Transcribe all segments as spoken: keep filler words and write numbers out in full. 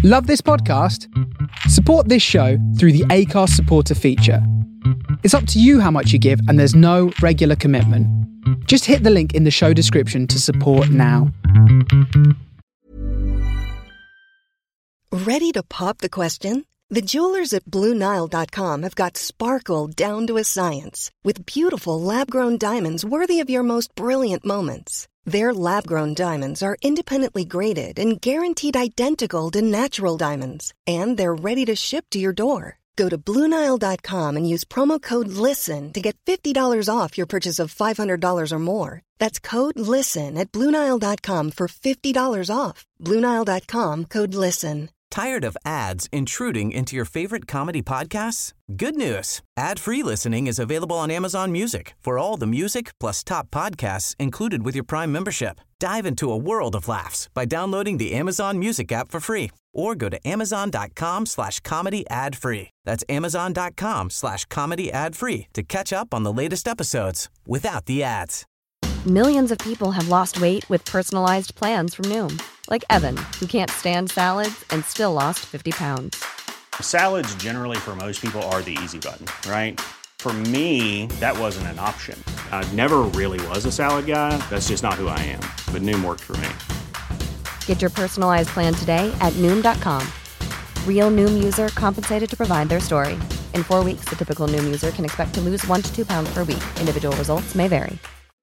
Love this podcast? Support this show through the Acast supporter feature. It's up to you how much you give, and there's no regular commitment. Just hit the link in the show description to support now. Ready to pop the question? The jewelers at Blue Nile dot com have got sparkle down to a science with beautiful lab-grown diamonds worthy of your most brilliant moments. Their lab-grown diamonds are independently graded and guaranteed identical to natural diamonds, and they're ready to ship to your door. Go to Blue Nile dot com and use promo code LISTEN to get fifty dollars off your purchase of five hundred dollars or more. That's code LISTEN at Blue Nile dot com for fifty dollars off. Blue Nile dot com, code LISTEN. Tired of ads intruding into your favorite comedy podcasts? Good news. Ad-free listening is available on Amazon Music for all the music plus top podcasts included with your Prime membership. Dive into a world of laughs by downloading the Amazon Music app for free or go to amazon.com slash comedy ad free. That's amazon.com slash comedy ad free to catch up on the latest episodes without the ads. Millions of people have lost weight with personalized plans from Noom. Like Evan, who can't stand salads and still lost fifty pounds. Salads generally for most people are the easy button, right? For me, that wasn't an option. I never really was a salad guy. That's just not who I am. But Noom worked for me. Get your personalized plan today at Noom dot com. Real Noom user compensated to provide their story. In four weeks, the typical Noom user can expect to lose one to two pounds per week. Individual results may vary.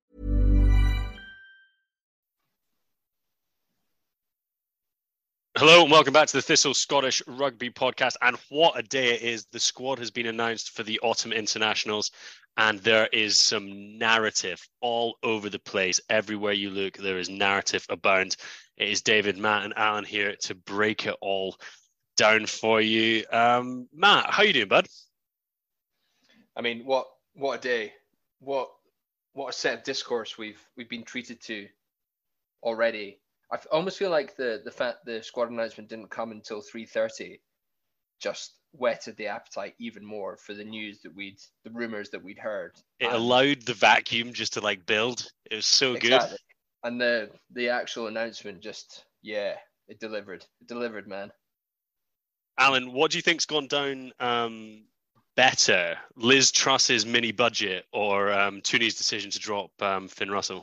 Hello and welcome back to the Thistle Scottish Rugby Podcast. And what a day it is. The squad has been announced for the Autumn Internationals and there is some narrative all over the place. Everywhere you look, there is narrative abound. It is David, Matt and Alan here to break it all down for you. Um, Matt, how you doing, bud? I mean, what what a day. What what a set of discourse we've we've been treated to already. I almost feel like the the fact the squad announcement didn't come until three thirty just whetted the appetite even more for the news that we'd, the rumors that we'd heard. It and allowed the vacuum just to like build. It was so exactly. good. And the the actual announcement just, yeah, it delivered. It delivered, man. Alan, what do you think's gone down um, better? Liz Truss's mini budget or um, Tooney's decision to drop um, Finn Russell?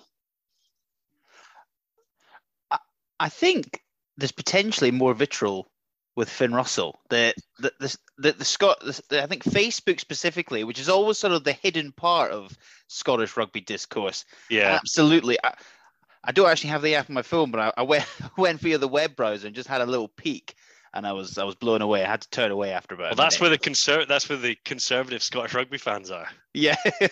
I think there's potentially more vitriol with Finn Russell. The the the the, the Scot the, the, I think Facebook specifically, which is always sort of the hidden part of Scottish rugby discourse. Yeah, absolutely. I, I don't actually have the app on my phone, but I, I went went via the web browser and just had a little peek, and I was I was blown away. I had to turn away after about. Well, that's where the conser- That's where the conservative Scottish rugby fans are. Yeah,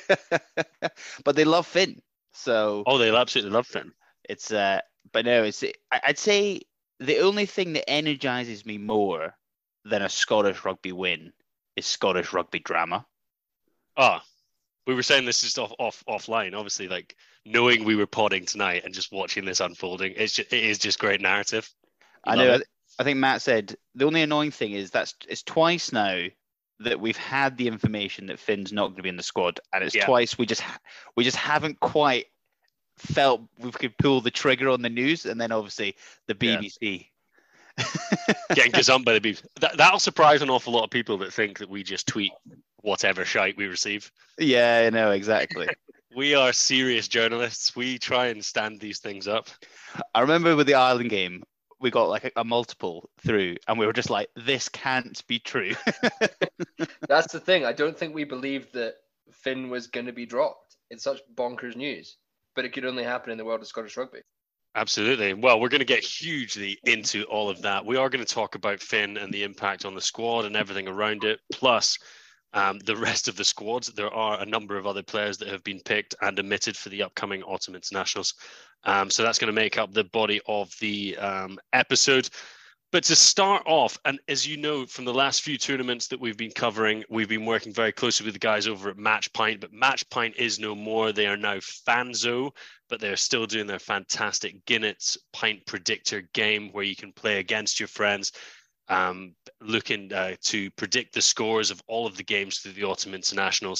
but they love Finn. So oh, they absolutely love Finn. It's uh. But no, it's. I'd say the only thing that energizes me more than a Scottish rugby win is Scottish rugby drama. Ah, oh, we were saying this just off, off offline. Obviously, like knowing we were podding tonight and just watching this unfolding, it's just, it is just great narrative. You I know. It. I think Matt said the only annoying thing is that's it's twice now that we've had the information that Finn's not going to be in the squad, and it's yeah. twice we just we just haven't quite felt we could pull the trigger on the news, and then obviously the B B C yeah. getting gazumped by the B B C. That, that'll surprise an awful lot of people that think that we just tweet whatever shite we receive. Yeah, I know, exactly. We are serious journalists. We try and stand these things up. I remember with the Ireland game, we got like a, a multiple through, and we were just like, this can't be true. That's the thing. I don't think we believed that Finn was going to be dropped. It's such bonkers news. But it could only happen in the world of Scottish rugby. Absolutely. Well, we're going to get hugely into all of that. We are going to talk about Finn and the impact on the squad and everything around it, plus um, the rest of the squads. There are a number of other players that have been picked and omitted for the upcoming Autumn Internationals. Um, so that's going to make up the body of the um, episode. But to start off, and as you know from the last few tournaments that we've been covering, we've been working very closely with the guys over at Match Pint, but Match Pint is no more. They are now Fanzo, but they're still doing their fantastic Guinness Pint Predictor game where you can play against your friends, um, looking uh, to predict the scores of all of the games through the Autumn Internationals.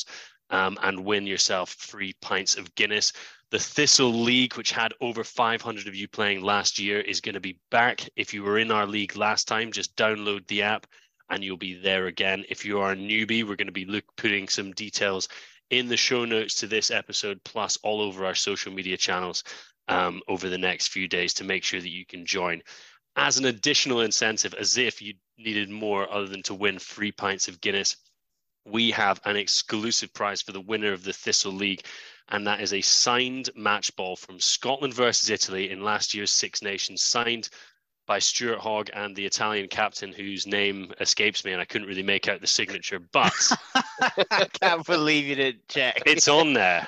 um, and win yourself three pints of Guinness. The Thistle League, which had over five hundred of you playing last year, is going to be back. If you were in our league last time, just download the app and you'll be there again. If you are a newbie, we're going to be look, putting some details in the show notes to this episode, plus all over our social media channels um, over the next few days to make sure that you can join. As an additional incentive, as if you needed more other than to win three pints of Guinness, we have an exclusive prize for the winner of the Thistle League, and that is a signed match ball from Scotland versus Italy in last year's Six Nations, signed by Stuart Hogg and the Italian captain, whose name escapes me and I couldn't really make out the signature, but I can't believe you didn't check. It's on there.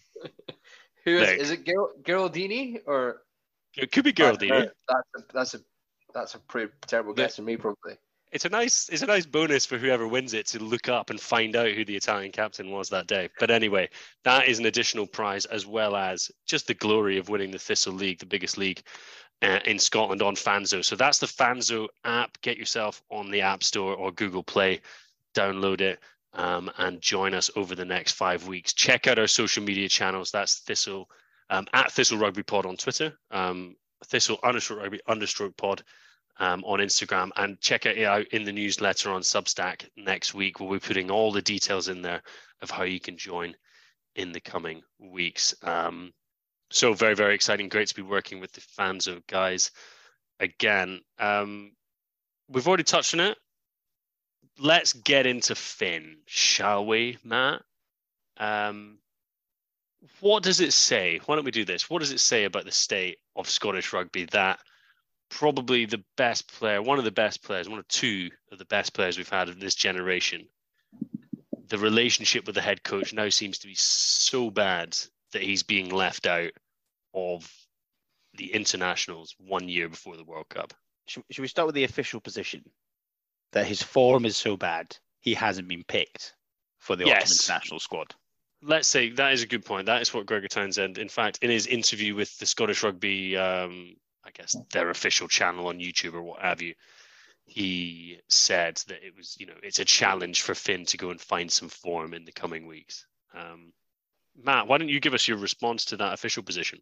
Who is, is it? Ger- Geraldini or? It could be Geraldini. That's a, that's a that's a pretty terrible guess for me, probably. It's a nice it's a nice bonus for whoever wins it to look up and find out who the Italian captain was that day. But anyway, that is an additional prize, as well as just the glory of winning the Thistle League, the biggest league uh, in Scotland on Fanzo. So that's the Fanzo app. Get yourself on the App Store or Google Play, download it, um, and join us over the next five weeks. Check out our social media channels. That's Thistle um, at Thistle Rugby Pod on Twitter, um, Thistle understroke Rugby understroke Pod Um, on Instagram, and check it out in the newsletter on Substack next week. We'll be putting all the details in there of how you can join in the coming weeks. Um, so very, very exciting. Great to be working with the Fanzo guys again. Um, we've already touched on it. Let's get into Finn, shall we, Matt? Um, what does it say? Why don't we do this? What does it say about the state of Scottish rugby that probably the best player, one of the best players, one or two of the best players we've had of this generation, the relationship with the head coach now seems to be so bad that he's being left out of the internationals one year before the World Cup? Should, should we start with the official position? That his form is so bad, he hasn't been picked for the yes. autumn international squad. Let's say that is a good point. That is what Gregor Townsend, in fact, in his interview with the Scottish Rugby, um, I guess their official channel on YouTube or what have you, he said that it was, you know, it's a challenge for Finn to go and find some form in the coming weeks. Um, Matt, why don't you give us your response to that official position?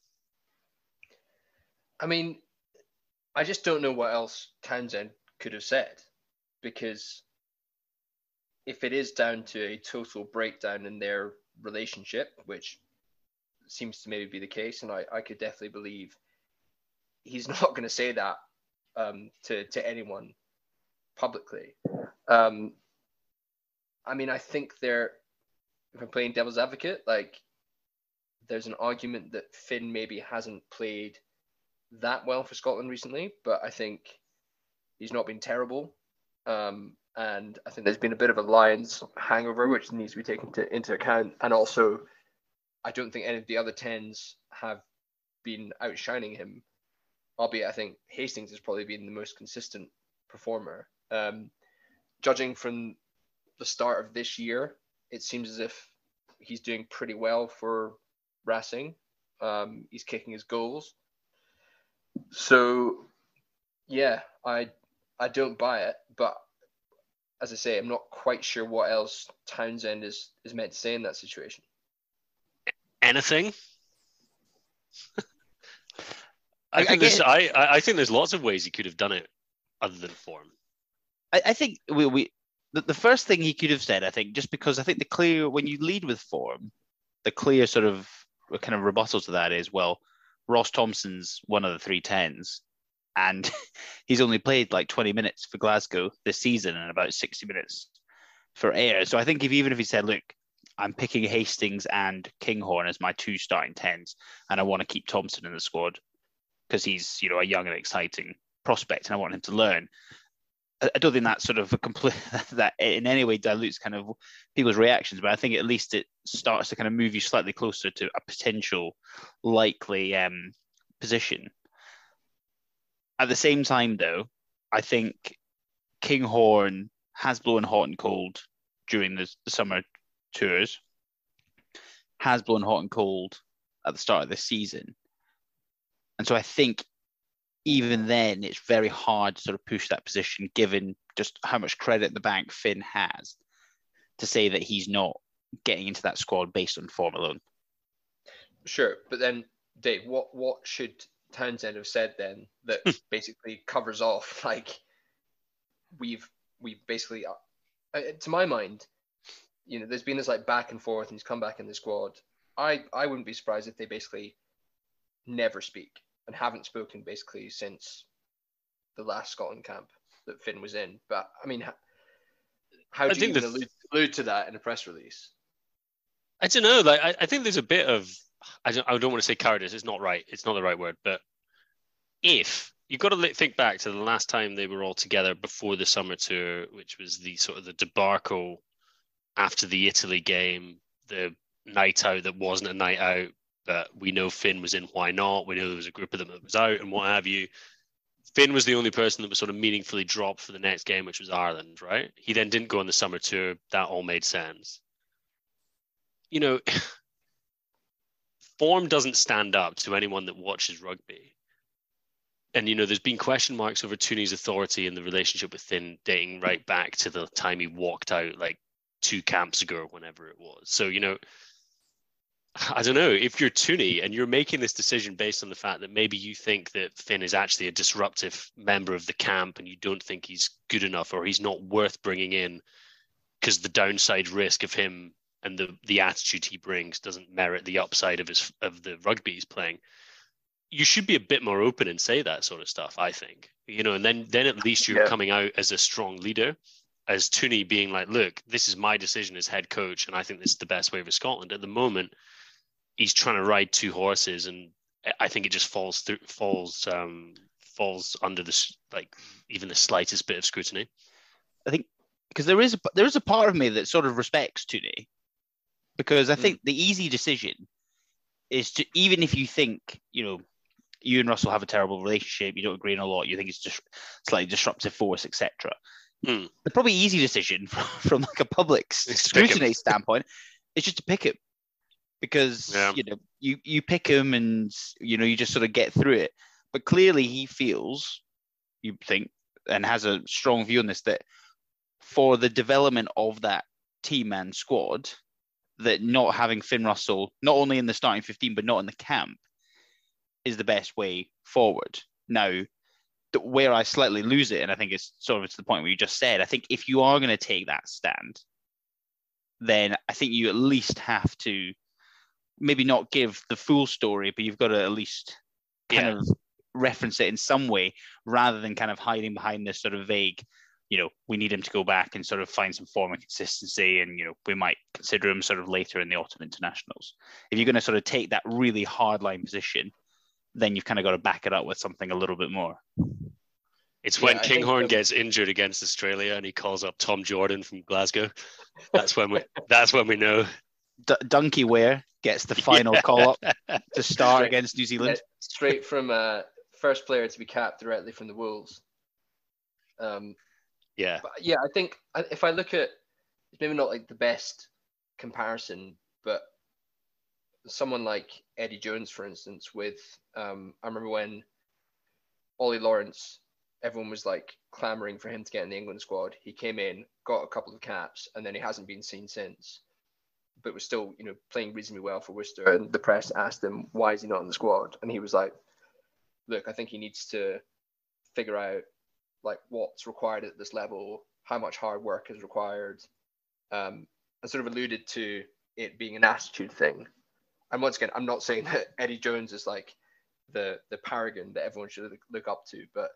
I mean, I just don't know what else Townsend could have said, because if it is down to a total breakdown in their relationship, which seems to maybe be the case, and I, I could definitely believe he's not going to say that um, to, to anyone publicly. Um, I mean, I think they're, if I'm playing devil's advocate, like there's an argument that Finn maybe hasn't played that well for Scotland recently, but I think he's not been terrible. Um, and I think there's been a bit of a Lions hangover, which needs to be taken to, into account. And also, I don't think any of the other tens have been outshining him, albeit I think Hastings has probably been the most consistent performer. Um, judging from the start of this year, it seems as if he's doing pretty well for Racing. Um, he's kicking his goals. So, yeah, I I don't buy it, but as I say, I'm not quite sure what else Townsend is, is meant to say in that situation. Anything? I, I, think I, there's, I, I think there's lots of ways he could have done it other than form. I, I think we, we the, the first thing he could have said, I think, just because I think the clear, when you lead with form, the clear sort of kind of rebuttal to that is, well, Ross Thompson's one of the three tens, and he's only played like twenty minutes for Glasgow this season and about sixty minutes for Ayr. So I think if even if he said, look, I'm picking Hastings and Kinghorn as my two starting tens, and I want to keep Thompson in the squad because he's, you know, a young and exciting prospect, and I want him to learn. I don't think that sort of a complete that in any way dilutes kind of people's reactions, but I think at least it starts to kind of move you slightly closer to a potential likely um, position. At the same time, though, I think Kinghorn has blown hot and cold during the, the summer tours, has blown hot and cold at the start of this season. And so I think even then it's very hard to sort of push that position, given just how much credit the bank Finn has, to say that he's not getting into that squad based on form alone. Sure, but then Dave, what what should Townsend have said then that basically covers off like we've we basically uh, to my mind, you know, there's been this like back and forth, and he's come back in the squad. I I wouldn't be surprised if they basically never speak and haven't spoken basically since the last Scotland camp that Finn was in. But I mean, how, how do you even allude, allude to that in a press release? I don't know. Like, I, I think there's a bit of, I don't, I don't want to say cowardice. It's not right. It's not the right word. But if you've got to think back to the last time they were all together before the summer tour, which was the sort of the debacle after the Italy game, the night out that wasn't a night out, but we know Finn was in. Why not? We know there was a group of them that was out and what have you. Finn was the only person that was sort of meaningfully dropped for the next game, which was Ireland, right? He then didn't go on the summer tour. That all made sense. You know, form doesn't stand up to anyone that watches rugby. And, you know, there's been question marks over Tooney's authority in the relationship with Finn dating right back to the time he walked out like two camps ago or whenever it was. So, you know, I don't know, if you're Tooney and you're making this decision based on the fact that maybe you think that Finn is actually a disruptive member of the camp and you don't think he's good enough or he's not worth bringing in because the downside risk of him and the, the attitude he brings doesn't merit the upside of his of the rugby he's playing, you should be a bit more open and say that sort of stuff, I think. You know, and then then at least you're yeah. coming out as a strong leader, as Tooney being like, look, this is my decision as head coach, and I think this is the best way for Scotland. At the moment, he's trying to ride two horses, and I think it just falls through, falls um, falls under this, like, even the slightest bit of scrutiny. I think because there is a, there is a part of me that sort of respects Tooney. Because I think mm. the easy decision is to, even if you think, you know, you and Russell have a terrible relationship, you don't agree on a lot, you think it's just slightly disruptive force, et cetera. Mm. The probably easy decision from, from like a public scrutiny standpoint is just to pick him. Because, yeah. you know, you, you pick him and, you know, you just sort of get through it. But clearly he feels, you think, and has a strong view on this, that for the development of that team and squad, that not having Finn Russell, not only in the starting fifteen, but not in the camp, is the best way forward. Now, where I slightly lose it, and I think it's sort of to the point where you just said, I think if you are going to take that stand, then I think you at least have to maybe not give the full story, but you've got to at least kind yeah. of reference it in some way, rather than kind of hiding behind this sort of vague, you know, we need him to go back and sort of find some form of consistency, and, you know, we might consider him sort of later in the autumn internationals. If you're going to sort of take that really hardline position, then you've kind of got to back it up with something a little bit more. It's when yeah, Kinghorn think, um, gets injured against Australia and he calls up Tom Jordan from Glasgow. That's when we. That's when we know. D- Donkey Ware gets the final yeah. call up to start straight, against New Zealand. Straight from uh, first player to be capped directly from the Wolves. Um. Yeah. But yeah, I think if I look at, it's maybe not like the best comparison, but someone like Eddie Jones, for instance, with, um, I remember when Ollie Lawrence, everyone was like clamoring for him to get in the England squad. He came in, got a couple of caps, and then he hasn't been seen since, but was still, you know, playing reasonably well for Worcester. And the press asked him, why is he not in the squad? And he was like, look, I think he needs to figure out like what's required at this level, how much hard work is required, um, and sort of alluded to it being an attitude thing. And once again, I'm not saying that Eddie Jones is like the the paragon that everyone should look up to, but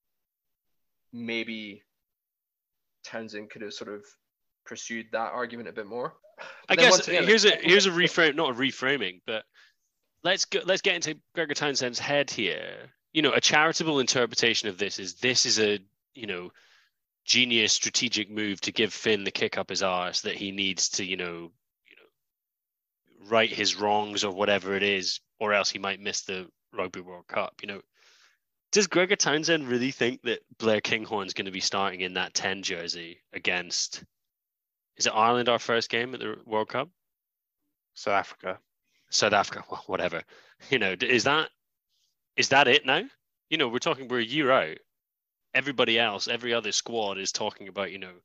maybe Townsend could have sort of pursued that argument a bit more. But I guess again, here's a here's a reframe, not a reframing, but let's go, let's get into Gregor Townsend's head here. You know, a charitable interpretation of this is this is a, you know, genius strategic move to give Finn the kick up his arse that he needs to, you know, you know, right his wrongs or whatever it is, or else he might miss the Rugby World Cup. You know, does Gregor Townsend really think that Blair Kinghorn's going to be starting in that ten jersey against, is it Ireland our first game at the World Cup? South Africa. South Africa, well, whatever. You know, is that is that it now? You know, we're talking, we're a year out. Everybody else, every other squad is talking about, you know,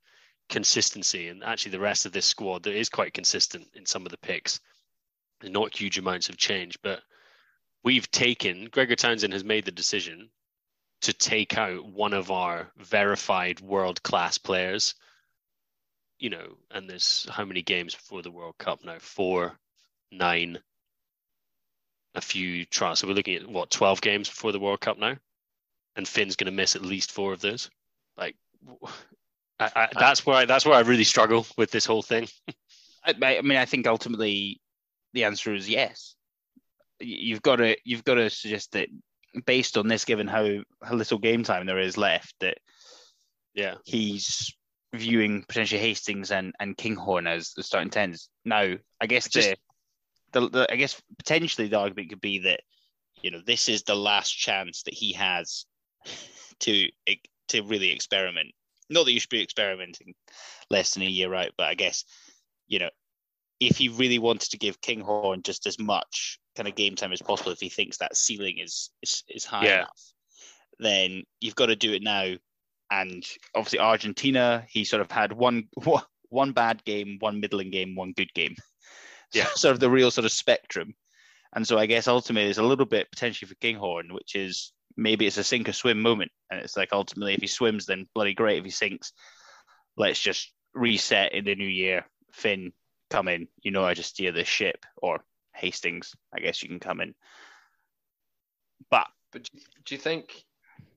consistency, and actually the rest of this squad that is quite consistent in some of the picks. There's not huge amounts of change, but we've taken, Gregor Townsend has made the decision to take out one of our verified world-class players, you know, and there's how many games before the World Cup now? Four, nine, a few trials. So we're looking at, what, twelve games before the World Cup now? And Finn's going to miss at least four of those. Like, I, I, that's where I, that's where I really struggle with this whole thing. I, I mean, I think ultimately the answer is yes. You've got to you've got to suggest that based on this, given how, how little game time there is left, that yeah, he's viewing potentially Hastings and, and Kinghorn as the starting tens. Now, I guess just, the, the, the I guess potentially the argument could be that, you know, this is the last chance that he has to to really experiment. Not that you should be experimenting less than a year out, but I guess, you know, if he really wanted to give Kinghorn just as much kind of game time as possible, if he thinks that ceiling is is, is high yeah. enough, then you've got to do it now. And obviously Argentina, he sort of had one one bad game, one middling game, one good game. Yeah, sort of the real sort of spectrum. And so I guess ultimately there's a little bit potentially for Kinghorn, which is maybe it's a sink or swim moment. And it's like, ultimately, if he swims, then bloody great. If he sinks, let's just reset in the new year. Finn, come in. You know how to steer this ship. Or Hastings, I guess you can come in. But, but do you think,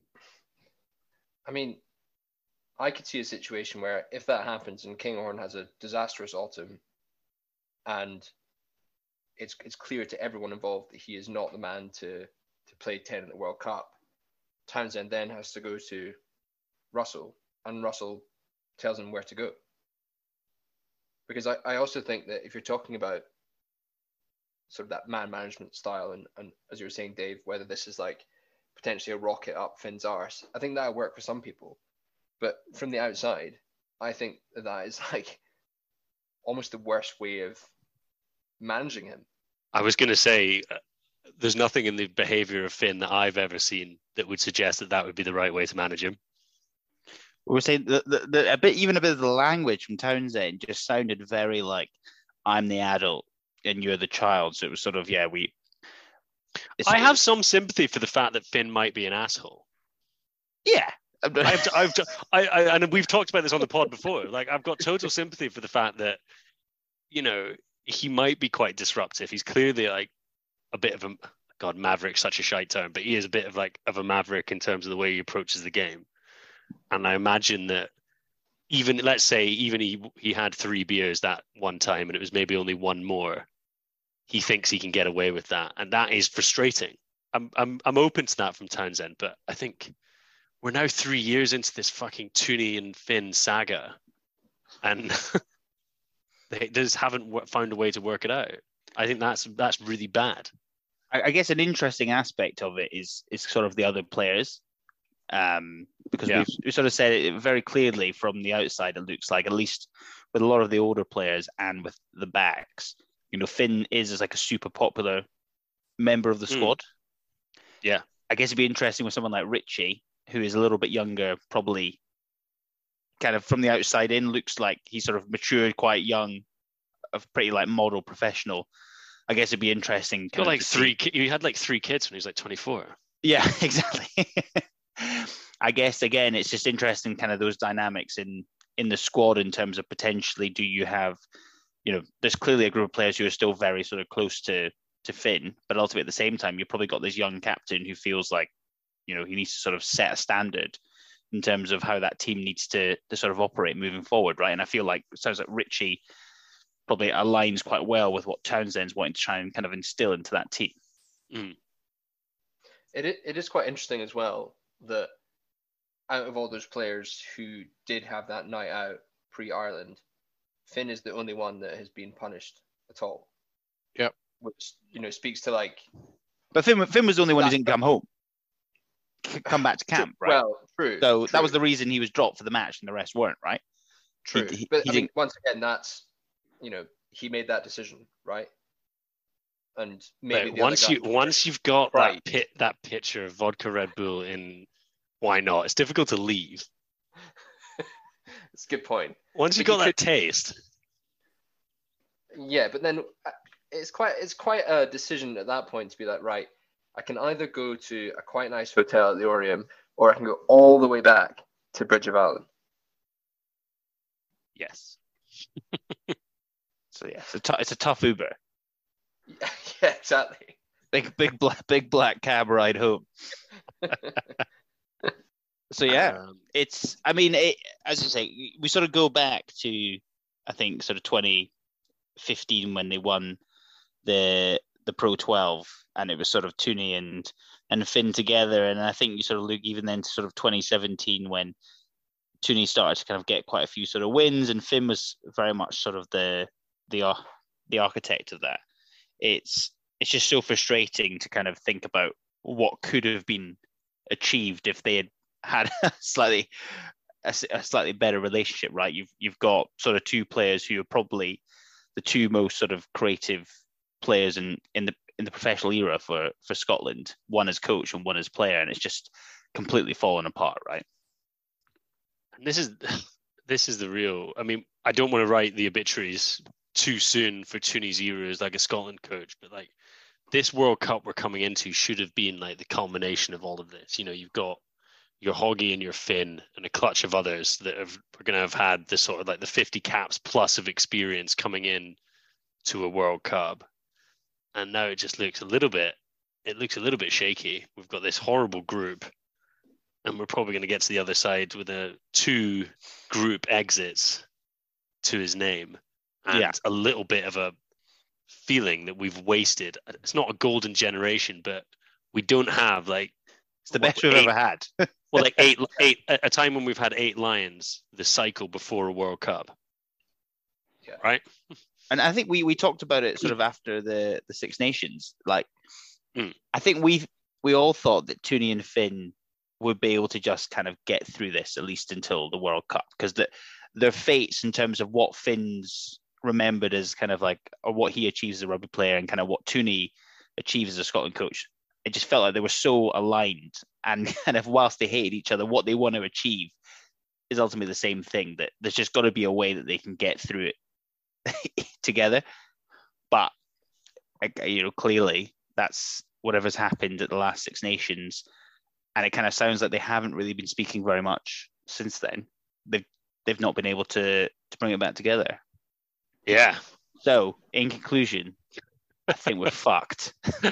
I mean, I could see a situation where if that happens and Kinghorn has a disastrous autumn and it's it's clear to everyone involved that he is not the man to, to play ten in the World Cup, Townsend then has to go to Russell, and Russell tells him where to go. Because I, I also think that if you're talking about sort of that man management style, and, and as you were saying, Dave, whether this is like potentially a rocket up Finn's arse, I think that'll work for some people. But from the outside, I think that, that is like almost the worst way of managing him. I was going to say, uh, there's nothing in the behavior of Finn that I've ever seen that would suggest that that would be the right way to manage him. We were saying the, the, the, a bit, even a bit of the language from Townsend just sounded very like, I'm the adult and you're the child. So it was sort of, yeah, we. I have some sympathy for the fact that Finn might be an asshole. Yeah. I've, I've, I, I, and we've talked about this on the pod before. Like, I've got total sympathy for the fact that, you know, he might be quite disruptive. He's clearly like a bit of a, God, maverick's such a shite term, but he is a bit of like of a maverick in terms of the way he approaches the game. And I imagine that even, let's say, even he he had three beers that one time and it was maybe only one more, he thinks he can get away with that. And that is frustrating. I'm I'm I'm open to that from Townsend, but I think we're now three years into this fucking Tooney and Finn saga. And they just haven't found a way to work it out. I think that's that's really bad. I, I guess an interesting aspect of it is is sort of the other players. Um, because yeah. we've, we sort of said it very clearly from the outside, it looks like, at least with a lot of the older players and with the backs, you know, Finn is, is like a super popular member of the squad. Mm. Yeah. I guess it'd be interesting with someone like Richie, who is a little bit younger, probably kind of from the outside in, looks like he's sort of matured quite young, a pretty like model professional. I guess it'd be interesting. Got like three, ki- he had like three kids when he was like twenty-four. Yeah, exactly. I guess, again, it's just interesting kind of those dynamics in, in the squad in terms of potentially, do you have, you know, there's clearly a group of players who are still very sort of close to, to Finn, but ultimately at the same time, you've probably got this young captain who feels like, you know, he needs to sort of set a standard in terms of how that team needs to, to sort of operate moving forward, right? And I feel like it sounds like Richie probably aligns quite well with what Townsend's wanting to try and kind of instill into that team. Mm. It it is quite interesting as well that out of all those players who did have that night out pre-Ireland, Finn is the only one that has been punished at all. Yep. Which, you know, speaks to like... But Finn, Finn was the only one who didn't come home. Come back to camp, right? Well, true. So true. that was the reason he was dropped for the match and the rest weren't, right? True. He, he, but he I mean, once again, that's, you know, he made that decision, right? And maybe but once you once you've got right. that pit that picture of vodka Red Bull in, why not? It's difficult to leave. It's a good point. Once you But got you that could- taste, Yeah, but then uh, it's quite it's quite a decision at that point to be like, right, I can either go to a quite nice hotel at the Orium, or I can go all the way back to Bridge of Allen. Yes. So yeah, it's a, t- it's a tough Uber. Yeah, exactly. Big big black big black cab ride home. So yeah, um, it's. I mean, it, as you say, we sort of go back to, I think, sort of twenty fifteen when they won the the Pro twelve, and it was sort of Tooney and and Finn together, and I think you sort of look even then to sort of twenty seventeen when Tooney started to kind of get quite a few sort of wins, and Finn was very much sort of the the uh, the architect of that. It's it's just so frustrating to kind of think about what could have been achieved if they had had a slightly a, a slightly better relationship, right? You've you've got sort of two players who are probably the two most sort of creative players in, in the in the professional era for for Scotland. One as coach and one as player, and it's just completely fallen apart, right? and this is this is the real. I mean, I don't want to write the obituaries too soon for Tooney's era as like a Scotland coach, but like this World Cup we're coming into should have been like the culmination of all of this. You know, you've got your Hoggy and your Finn and a clutch of others that have, are going to have had this sort of like the fifty caps plus of experience coming in to a World Cup. And now it just looks a little bit, it looks a little bit shaky. We've got this horrible group and we're probably going to get to the other side with a two group exits to his name. And Yeah. a little bit of a feeling that we've wasted. It's not a golden generation, but we don't have like, It's the what, best we've eight- ever had. well, like eight, eight, a a time when we've had eight Lions, the cycle before a World Cup. Yeah. Right? And I think we, we talked about it sort of after the, the Six Nations. Like, Mm. I think we we all thought that Tooney and Finn would be able to just kind of get through this at least until the World Cup, because the, their fates in terms of what Finn's remembered as kind of like, or what he achieves as a rugby player and kind of what Tooney achieves as a Scotland coach, it just felt like they were so aligned, and kind of whilst they hated each other, what they want to achieve is ultimately the same thing, that there's just got to be a way that they can get through it together. But you know, clearly that's whatever's happened at the last Six Nations, and it kind of sounds like they haven't really been speaking very much since then. They've they've not been able to to bring it back together. Yeah. So in conclusion, I think we're fucked.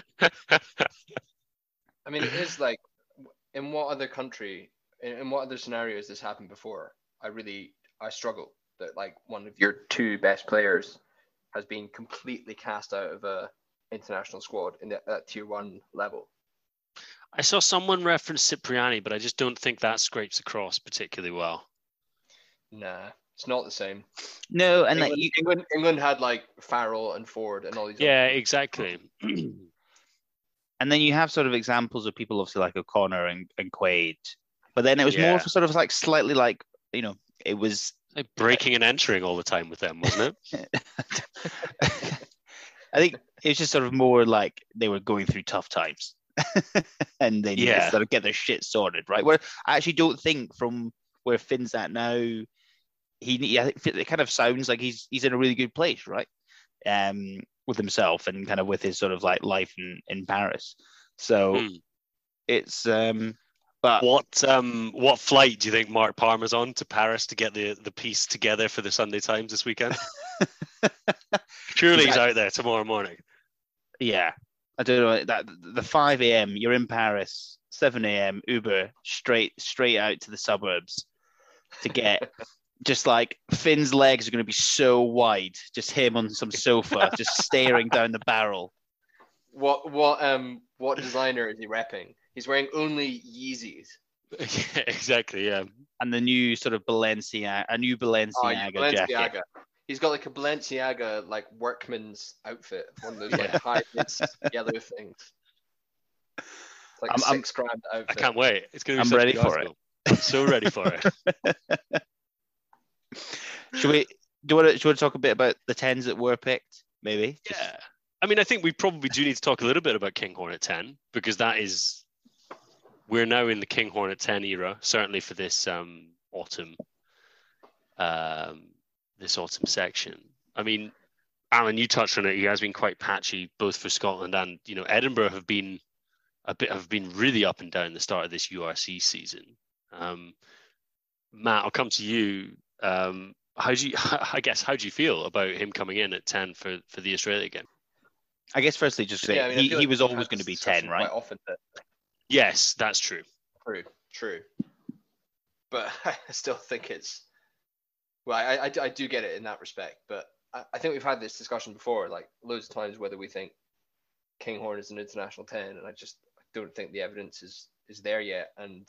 I mean, it is like, in what other country, in, in what other scenarios this happened before? I really, I struggle that like one of your two best players has been completely cast out of a international squad in the, that tier one level. I saw someone reference Cipriani, but I just don't think that scrapes across particularly well. Nah, it's not the same. No, and England, like you, England, England had like Farrell and Ford and all these. Yeah, other people. exactly. and then you have sort of examples of people obviously like O'Connor and, and Quaid, but then it was Yeah. more for sort of like slightly like, you know, it was Like breaking and entering all the time with them, wasn't it? I think it was just sort of more like they were going through tough times and they needed Yeah. to sort of get their shit sorted, right? Where I actually don't think from where Finn's at now, he yeah, it kind of sounds like he's he's in a really good place, right? Um, with himself and kind of with his sort of like life in, in Paris. So Hmm. it's um but What um what flight do you think Mark Parma's on to Paris to get the the piece together for the Sunday Times this weekend? Surely he's out there tomorrow morning. yeah, I don't know that the five a.m. you're in Paris, seven a.m. Uber straight straight out to the suburbs to get just like Finn's legs are going to be so wide, just him on some sofa, just staring down the barrel. What what um what designer is he repping? He's wearing only Yeezys. Yeah, exactly. Yeah. And the new sort of Balenciaga, a new Balenciaga, Oh, yeah, jacket. Balenciaga. He's got like a Balenciaga like workman's outfit, one of those like Yeah. high vis yellow things. It's like I'm- a I'm- six grand outfit. I can't wait. It's going to be I'm such a ready good for article. I'm so ready for it. Should we do you want to, should we talk a bit about the tens that were picked? Maybe. Just- Yeah. I mean, I think we probably do need to talk a little bit about King Hornet ten, because that is, we're now in the King Hornet ten era, certainly for this um, autumn. um, this autumn section. I mean, Alan, you touched on it. He has been quite patchy, both for Scotland and, you know, Edinburgh have been a bit have been really up and down the start of this U R C season. Um, Matt, I'll come to you. Um, how do you, I guess, how do you feel about him coming in at ten for, for the Australia game? I guess firstly, just say yeah, I mean, he, he like was always going to be ten, right? Often that... Yes, that's true. True, true. But I still think it's well, I, I, I do get it in that respect, but I, I think we've had this discussion before, like loads of times, whether we think Kinghorn is an international ten, and I just don't think the evidence is is there yet. And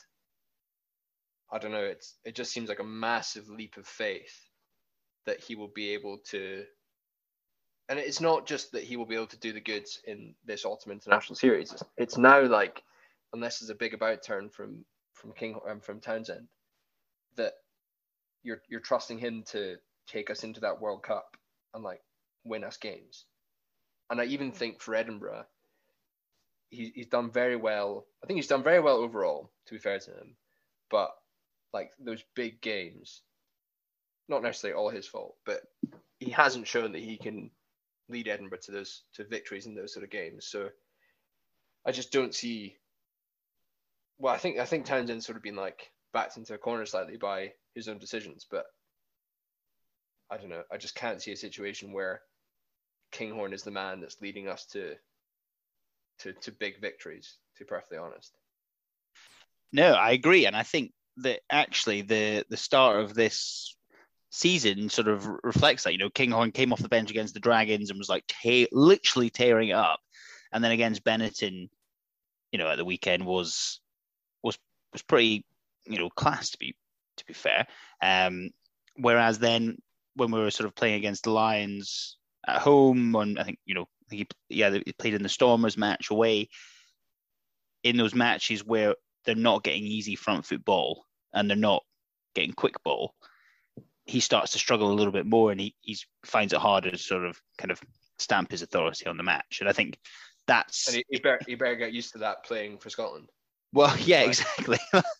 I don't know, it's it just seems like a massive leap of faith that he will be able to, and it's not just that he will be able to do the goods in this autumn international series. It's, it's now like, unless there's a big about turn from from King um, from Townsend, that you're you're trusting him to take us into that World Cup and like win us games. And I even think for Edinburgh, he, he's done very well. I think he's done very well overall, to be fair to him. But like those big games, not necessarily all his fault, but he hasn't shown that he can lead Edinburgh to those to victories in those sort of games. So I just don't see. Well, I think I think Townsend's sort of been like backed into a corner slightly by his own decisions, but I don't know. I just can't see a situation where Kinghorn is the man that's leading us to to to big victories, to be perfectly honest. No, I agree, and I think that actually the the start of this season sort of reflects that. You know, Kinghorn came off the bench against the Dragons and was like te- literally tearing it up, and then against Benetton, you know, at the weekend was was was pretty, you know, class to be to be fair. Um, whereas then when we were sort of playing against the Lions at home, on I think you know he yeah he played in the Stormers match away. In those matches where they're not getting easy front foot ball and they're not getting quick ball, he starts to struggle a little bit more, and he he's, finds it harder to sort of kind of stamp his authority on the match. And I think that's and he, he better he better get used to that playing for Scotland. Well, yeah, right. Exactly.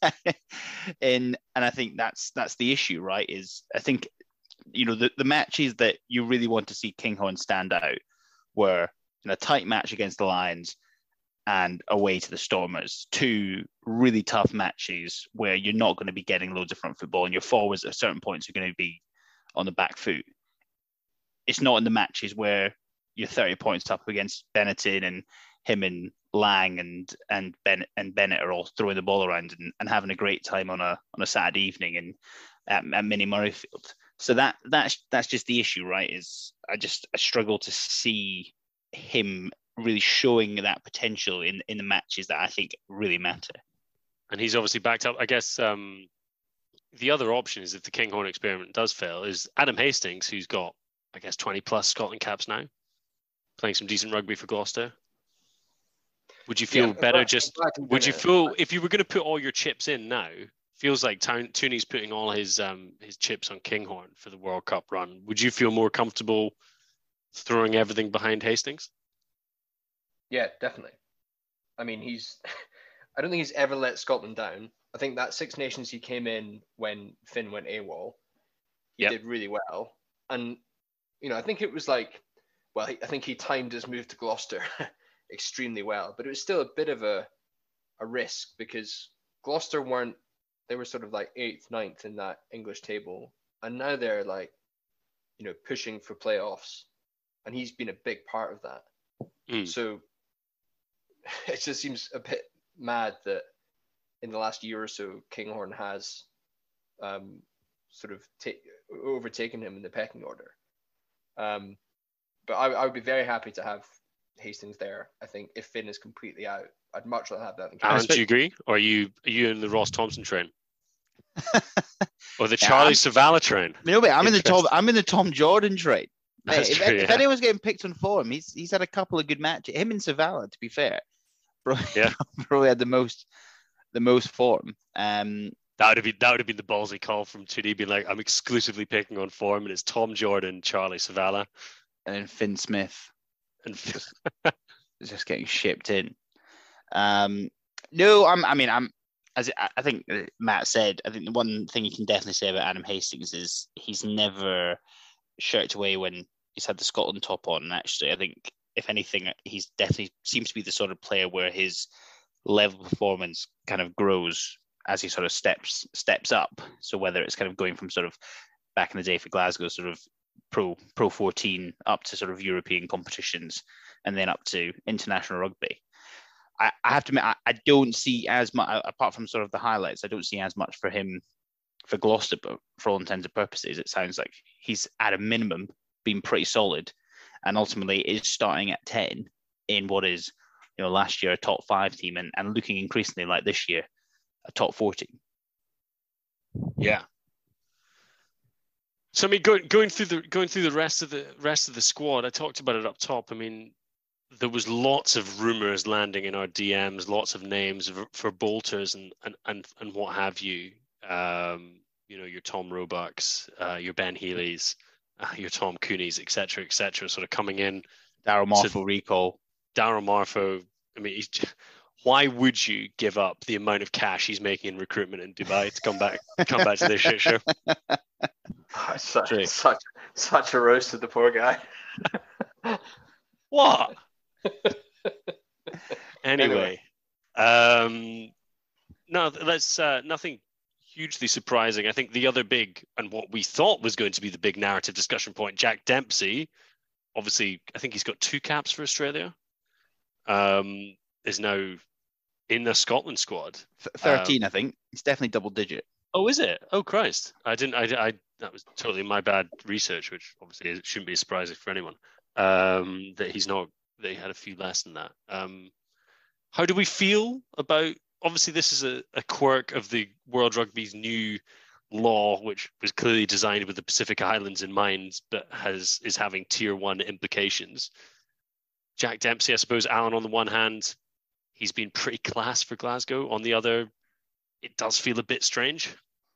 and and I think that's that's the issue, right? Is I think you know the, the matches that you really want to see Kinghorn stand out were in a tight match against the Lions and away to the Stormers, two really tough matches where you're not going to be getting loads of front football and your forwards at certain points are going to be on the back foot. It's not in the matches where you're thirty points up against Benetton and him and Lang and and Bennett and Bennett are all throwing the ball around and, and having a great time on a on a Saturday evening and at, at Mini Murrayfield. So that that's that's just the issue, right? Is I just I struggle to see him really showing that potential in, in the matches that I think really matter. And he's obviously backed up. I guess um, the other option is if the Kinghorn experiment does fail is Adam Hastings, who's got, I guess, twenty plus Scotland caps now, playing some decent rugby for Gloucester. Would you feel yeah, better glad, just, would you feel, if you were going to put all your chips in now, feels like Town, Tooney's putting all his um, his chips on Kinghorn for the World Cup run. Would you feel more comfortable throwing everything behind Hastings? Yeah, definitely. I mean, he's, I don't think he's ever let Scotland down. I think that Six Nations he came in when Finn went AWOL, he yep. did really well. And, you know, I think it was like, well, I think he timed his move to Gloucester extremely well, but it was still a bit of a, a risk because Gloucester weren't, they were sort of like eighth, ninth in that English table. And now they're like, you know, pushing for playoffs. And he's been a big part of that. Mm. So it just seems a bit mad that in the last year or so, Kinghorn has um, sort of ta- overtaken him in the pecking order. Um, but I, I would be very happy to have Hastings there. I think if Finn is completely out, I'd much rather have that than Alan, do you agree? Or are you are you in the Ross Thompson train? Or the Charlie yeah, Savala train? No, but I'm in the Tom I'm in the Tom Jordan train. Hey, if, true, if yeah. anyone's getting picked on form, he's he's had a couple of good matches. Him and Savala, to be fair, probably, yeah. probably had the most the most form. Um, that would have been that would have been the ballsy call from Tooney, being like, I'm exclusively picking on form, and it's Tom Jordan, Charlie Savala, and Finn Smith, and just, just getting shipped in. Um, no, I'm. I mean, I'm. as I think Matt said, I think the one thing you can definitely say about Adam Hastings is he's never shirked away when he's had the Scotland top on. And actually, I think if anything, he's definitely seems to be the sort of player where his level of performance kind of grows as he sort of steps steps up. So whether it's kind of going from sort of back in the day for Glasgow, sort of pro pro fourteen up to sort of European competitions and then up to international rugby. I, I have to admit, I, I don't see as much, apart from sort of the highlights, I don't see as much for him for Gloucester, but for all intents and purposes, it sounds like he's at a minimum been pretty solid and ultimately is starting at ten in what is, you know, last year a top five team and, and looking increasingly like this year a top four team. Yeah. So I mean, going going through the going through the rest of the rest of the squad, I talked about it up top. I mean, there was lots of rumors landing in our D Ms, lots of names for, for bolters and and and and what have you. Um, you know, your Tom Roebucks, uh, your Ben Healy's, uh, your Tom Cooney's, et cetera, et cetera, sort of coming in. Daryl Marfo so, recall. Daryl Marfo. I mean, he's, why would you give up the amount of cash he's making in recruitment in Dubai to come back come back to this shit show? Oh, such, such such a roast of the poor guy. What? Anyway, um, no, that's uh, nothing hugely surprising. I think the other big and what we thought was going to be the big narrative discussion point, Jack Dempsey, obviously, I think he's got two caps for Australia. Um, is now in the Scotland squad. thirteen, um, I think. It's definitely double digit. Oh, is it? Oh, Christ. I didn't, I, I, that was totally my bad research, which obviously shouldn't be surprising for anyone, um, that he's not, that he had a few less than that. Um, how do we feel about, obviously this is a, a quirk of the World Rugby's new law, which was clearly designed with the Pacific Islands in mind, but has, is having tier one implications. Jack Dempsey, I suppose, Alan, on the one hand, he's been pretty class for Glasgow. On the other, it does feel a bit strange.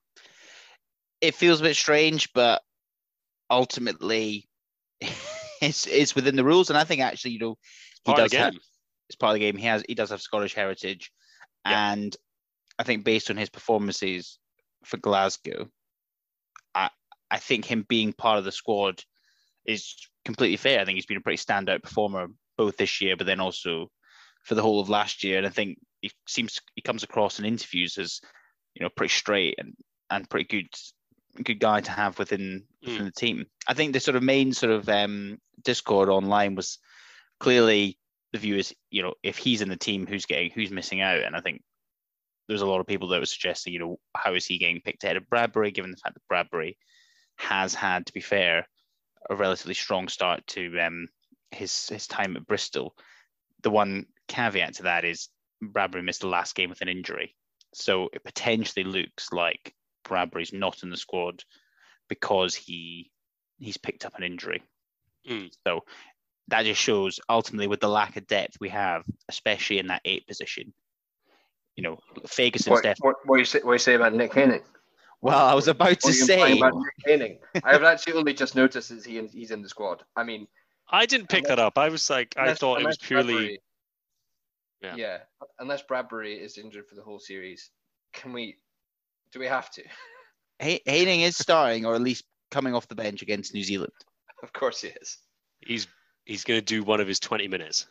It feels a bit strange, but ultimately it's it's within the rules. And I think actually, you know, he does have, it's part of the game. He has he does have Scottish heritage. Yeah. And I think based on his performances for Glasgow, I I think him being part of the squad is completely fair. I think he's been a pretty standout performer both this year, but then also for the whole of last year. And I think he seems he comes across in interviews as, you know, pretty straight and, and pretty good good guy to have within within mm. the team. I think the sort of main sort of um, discord online was clearly the view is, you know, if he's in the team, who's getting who's missing out? And I think there's a lot of people that were suggesting, you know, how is he getting picked ahead of Bradbury, given the fact that Bradbury has had, to be fair, a relatively strong start to um, his his time at Bristol. The one caveat to that is Bradbury missed the last game with an injury. So it potentially looks like Bradbury's not in the squad because he he's picked up an injury. Mm. So that just shows ultimately with the lack of depth we have, especially in that eight position. You know, Ferguson's what, definitely... What, what, you say, what you say about Nick Haining? Well, I was about what to say... About Nick Haining? I have actually only just noticed that he, he's in the squad. I mean... I didn't pick unless, that up. I was like, unless, I thought it was purely... Yeah. yeah, unless Bradbury is injured for the whole series, can we... Do we have to? Haining is starting, or at least coming off the bench against New Zealand. Of course he is. He's he's going to do one of his twenty minutes.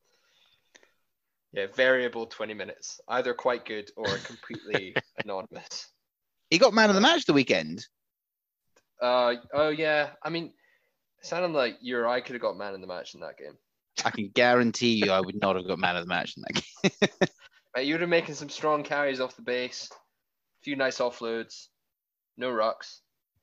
Yeah, variable twenty minutes. Either quite good or completely anonymous. He got man of the match the weekend. Uh Oh, yeah. I mean, it sounded like you or I could have got man of the match in that game. I can guarantee you I would not have got man of the match in that game. Mate, you would have making some strong carries off the base. A few nice offloads. No rucks.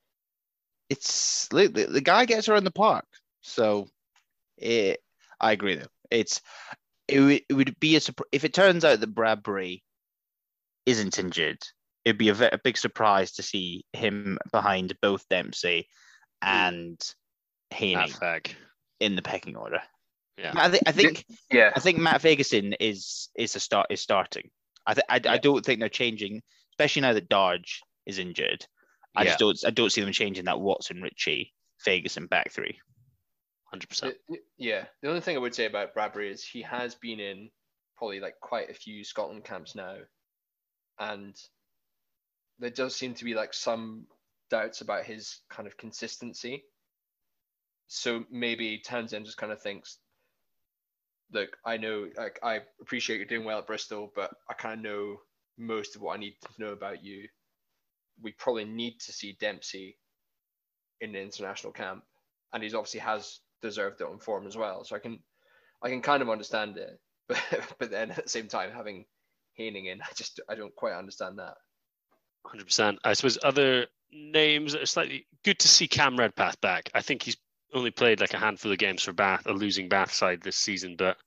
It's the, the guy gets around the park. So it, I agree though. It's it, w- it would be a if it turns out that Bradbury isn't injured, it'd be a, ve- a big surprise to see him behind both Dempsey and Haining in the pecking order. Yeah, I, th- I think. Yeah, I think Matt Ferguson is is a start is starting. I th- I, yeah. I don't think they're changing, especially now that Darge is injured. I yeah. just don't I don't see them changing that Watson, Ritchie, Ferguson back three. one hundred percent. Yeah. The only thing I would say about Bradbury is he has been in probably like quite a few Scotland camps now. and there does seem to be like some doubts about his kind of consistency. So maybe Townsend just kind of thinks, look, I know, like, I appreciate you're doing well at Bristol, but I kind of know most of what I need to know about you. We probably need to see Dempsey in the international camp, and he's obviously has deserved it on form as well. So I can, I can kind of understand it, but but then at the same time having Haining in, I just I don't quite understand that. one hundred percent. I suppose other names that are slightly good to see Cam Redpath back. I think he's only played like a handful of games for Bath, a losing Bath side this season, but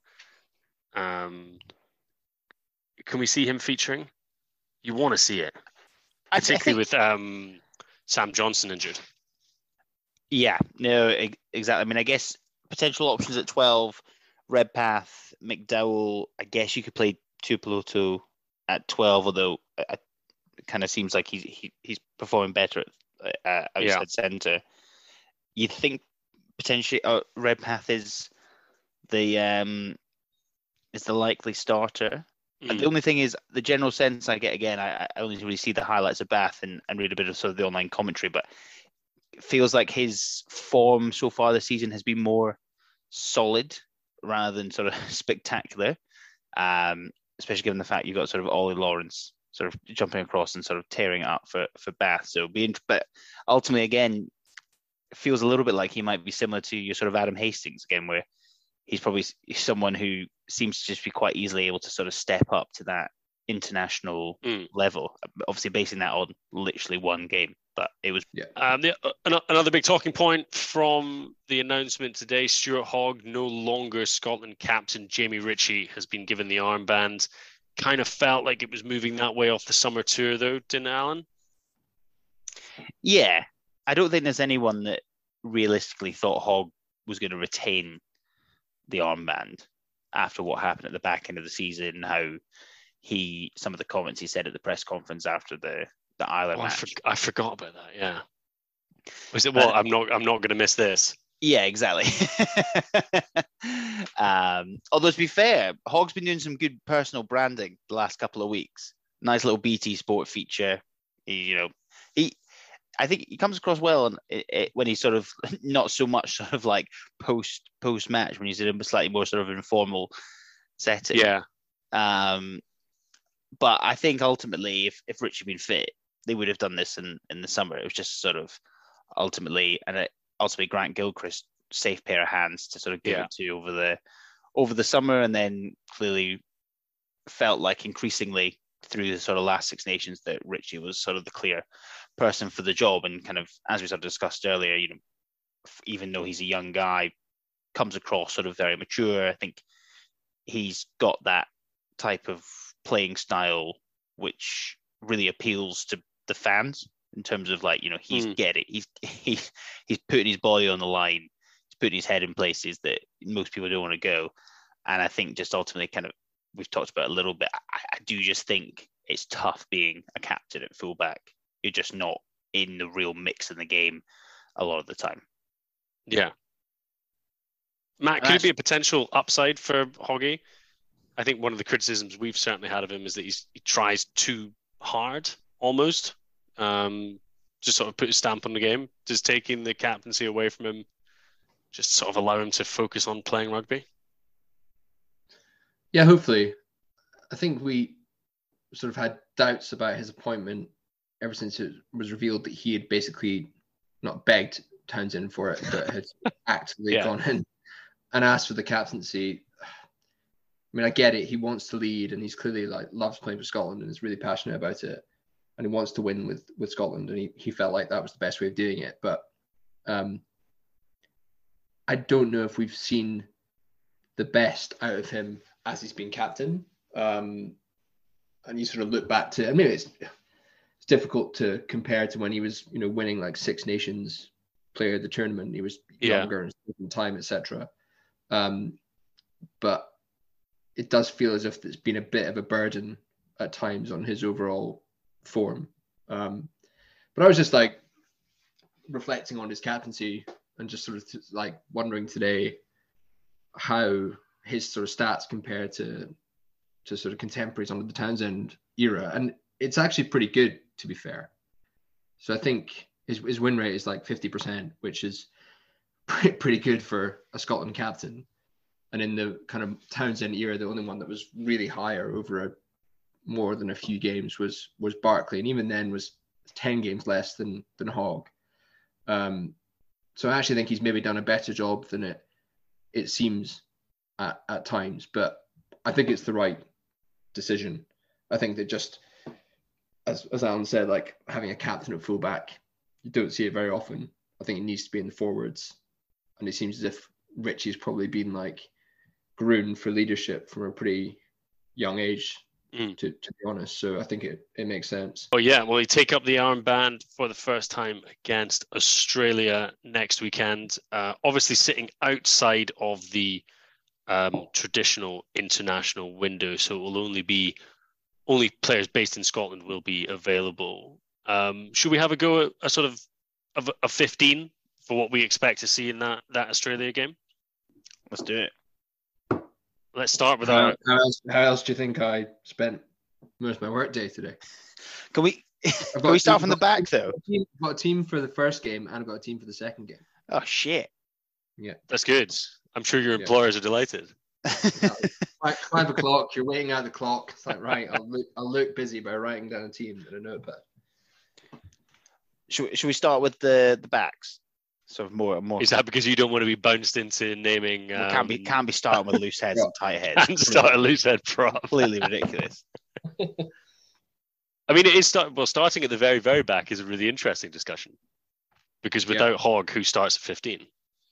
um, can we see him featuring? You want to see it, particularly with um, Sam Johnson injured. Yeah, no, exactly. I mean, I guess potential options at twelve, Redpath, McDowell. I guess you could play Tuipulotu at twelve, although it kind of seems like he's he, he's performing better at uh, outside yeah. centre. You think potentially uh, Redpath is the um, is the likely starter. Mm. And the only thing is, the general sense I get, again, I, I only really see the highlights of Bath and, and read a bit of sort of the online commentary, but it feels like his form so far this season has been more solid rather than sort of spectacular, um, especially given the fact you've got sort of Ollie Lawrence sort of jumping across and sort of tearing it up for, for Bath. So, be int- but ultimately, again, it feels a little bit like he might be similar to your sort of Adam Hastings again, where he's probably someone who seems to just be quite easily able to sort of step up to that international mm. level. Obviously, basing that on literally one game, but it was. Yeah. Um, the, uh, another big talking point from the announcement today: Stuart Hogg, no longer Scotland captain. Jamie Ritchie has been given the armband. Kind of felt like it was moving that way off the summer tour, though, didn't it, Alan? Yeah, I don't think there's anyone that realistically thought Hogg was going to retain the armband after what happened at the back end of the season, how he, some of the comments he said at the press conference after the, the Ireland oh, match. I, for, I forgot about that, yeah. Was it, well, uh, I'm not I'm not going to miss this. Yeah, exactly. um, although to be fair, Hogg's been doing some good personal branding the last couple of weeks. Nice little B T Sport feature. He, you know, he, I think he comes across well on it, it, when he's sort of not so much sort of like post post match, when he's in a slightly more sort of informal setting. Yeah. Um, but I think ultimately, if if Rich had been fit, they would have done this in, in the summer. It was just sort of ultimately, and it, ultimately Grant Gilchrist, safe pair of hands to sort of give yeah. it to over the over the summer, and then clearly felt like increasingly through the sort of last Six Nations that Richie was sort of the clear person for the job, and kind of, as we sort of discussed earlier, you know, even though he's a young guy, comes across sort of very mature. I think he's got that type of playing style which really appeals to the fans in terms of, like, you know, he's mm. get it. He's he's he's putting his body on the line. He's putting his head in places that most people don't want to go. And I think just ultimately, kind of, we've talked about it a little bit. I, I do just think it's tough being a captain at fullback. You're just not in the real mix in the game a lot of the time. Yeah. Matt, could it be a potential upside for Hoggy? I think one of the criticisms we've certainly had of him is that he's, he tries too hard, almost, um, just sort of put a stamp on the game. Does taking the captaincy away from him just sort of allow him to focus on playing rugby? Yeah, hopefully. I think we sort of had doubts about his appointment ever since it was revealed that he had basically not begged Townsend for it, but had actively yeah. gone in and asked for the captaincy. I mean, I get it. He wants to lead, and he's clearly like loves playing for Scotland and is really passionate about it, and he wants to win with with Scotland, and he, he felt like that was the best way of doing it. But um, I don't know if we've seen the best out of him as he's been captain. Um, and you sort of look back to, I mean, it's it's difficult to compare to when he was, you know, winning like Six Nations player of the tournament. He was yeah. younger and taking time, et cetera. Um, but it does feel as if it's been a bit of a burden at times on his overall form. Um, but I was just like reflecting on his captaincy and just sort of t- like wondering today how his sort of stats compare to to sort of contemporaries under the Townsend era. And it's actually pretty good, to be fair. So I think his his win rate is like fifty percent, which is pretty, pretty good for a Scotland captain. And in the kind of Townsend era, the only one that was really higher over a, more than a few games was was Barkley, and even then was ten games less than than Hogg. Um, so I actually think he's maybe done a better job than it it seems at, at times. But I think it's the right decision. I think that just, as as Alan said, like having a captain at fullback, you don't see it very often. I think it needs to be in the forwards, and it seems as if Richie's probably been like groomed for leadership from a pretty young age, mm. to, to be honest. So I think it, it makes sense. Oh, yeah. Well, he take up the armband for the first time against Australia next weekend. Uh, obviously sitting outside of the um, traditional international window. So it will only be, only players based in Scotland will be available. Um, should we have a go at a sort of, of a fifteen for what we expect to see in that, that Australia game? Let's do it. Let's start with how, our... How else, how else do you think I spent most of my work day today? Can we can we start from the back, though? I've got a team for the first game, and I've got a team for the second game. Oh, shit. Yeah. That's good. I'm sure your employers yeah. are delighted. Five, five o'clock, you're waiting out the clock. It's like, right, I'll look, I'll look busy by writing down a team in a notepad. Should we, should we start with the, the backs? Sort of more, more. Is that because you don't want to be bounced into naming? Um... Well, can't be, can't be starting with loose heads and tight heads. And start a loose head prop. Completely ridiculous. I mean, it is start, well. Starting at the very, very back is a really interesting discussion because without yeah. Hogg, who starts at fifteen?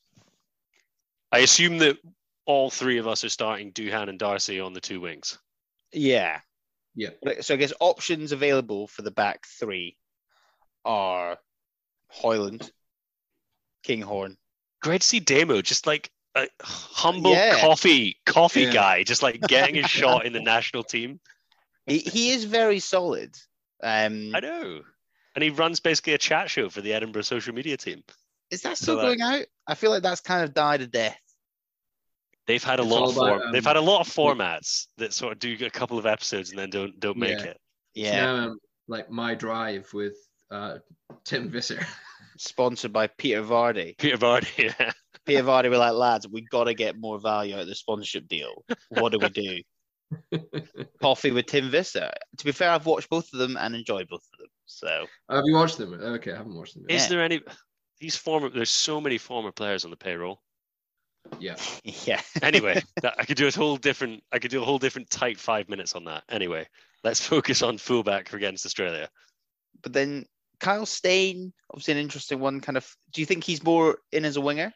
I assume that all three of us are starting Duhan and Darcy on the two wings. Yeah, yeah. So I guess options available for the back three are Hoyland, Kinghorn. Great to see Damo, just like a humble yeah. coffee coffee yeah. guy, just like getting his shot in the national team. He he is very solid. Um, I know, and he runs basically a chat show for the Edinburgh social media team. Is that still so going that, out? I feel like that's kind of died a death. They've had a it's lot of about, form, um, they've had a lot of formats that sort of do a couple of episodes and then don't don't make yeah. it. Yeah, it's now, um, like My Drive with uh, Tim Visser. Sponsored by Peter Vardy. Peter Vardy, yeah. Peter Vardy were like, lads, we got to get more value out of the sponsorship deal. What do we do? Coffee with Tim Visser. To be fair, I've watched both of them and enjoyed both of them. So have you watched them? Okay, I haven't watched them yet. Is Yeah. there any these former? There's so many former players on the payroll. Yeah. yeah. Anyway, that, I could do a whole different. I could do a whole different tight five minutes on that. Anyway, let's focus on fullback against Australia. But then Kyle Steyn, obviously an interesting one. Kind of. Do you think he's more in as a winger?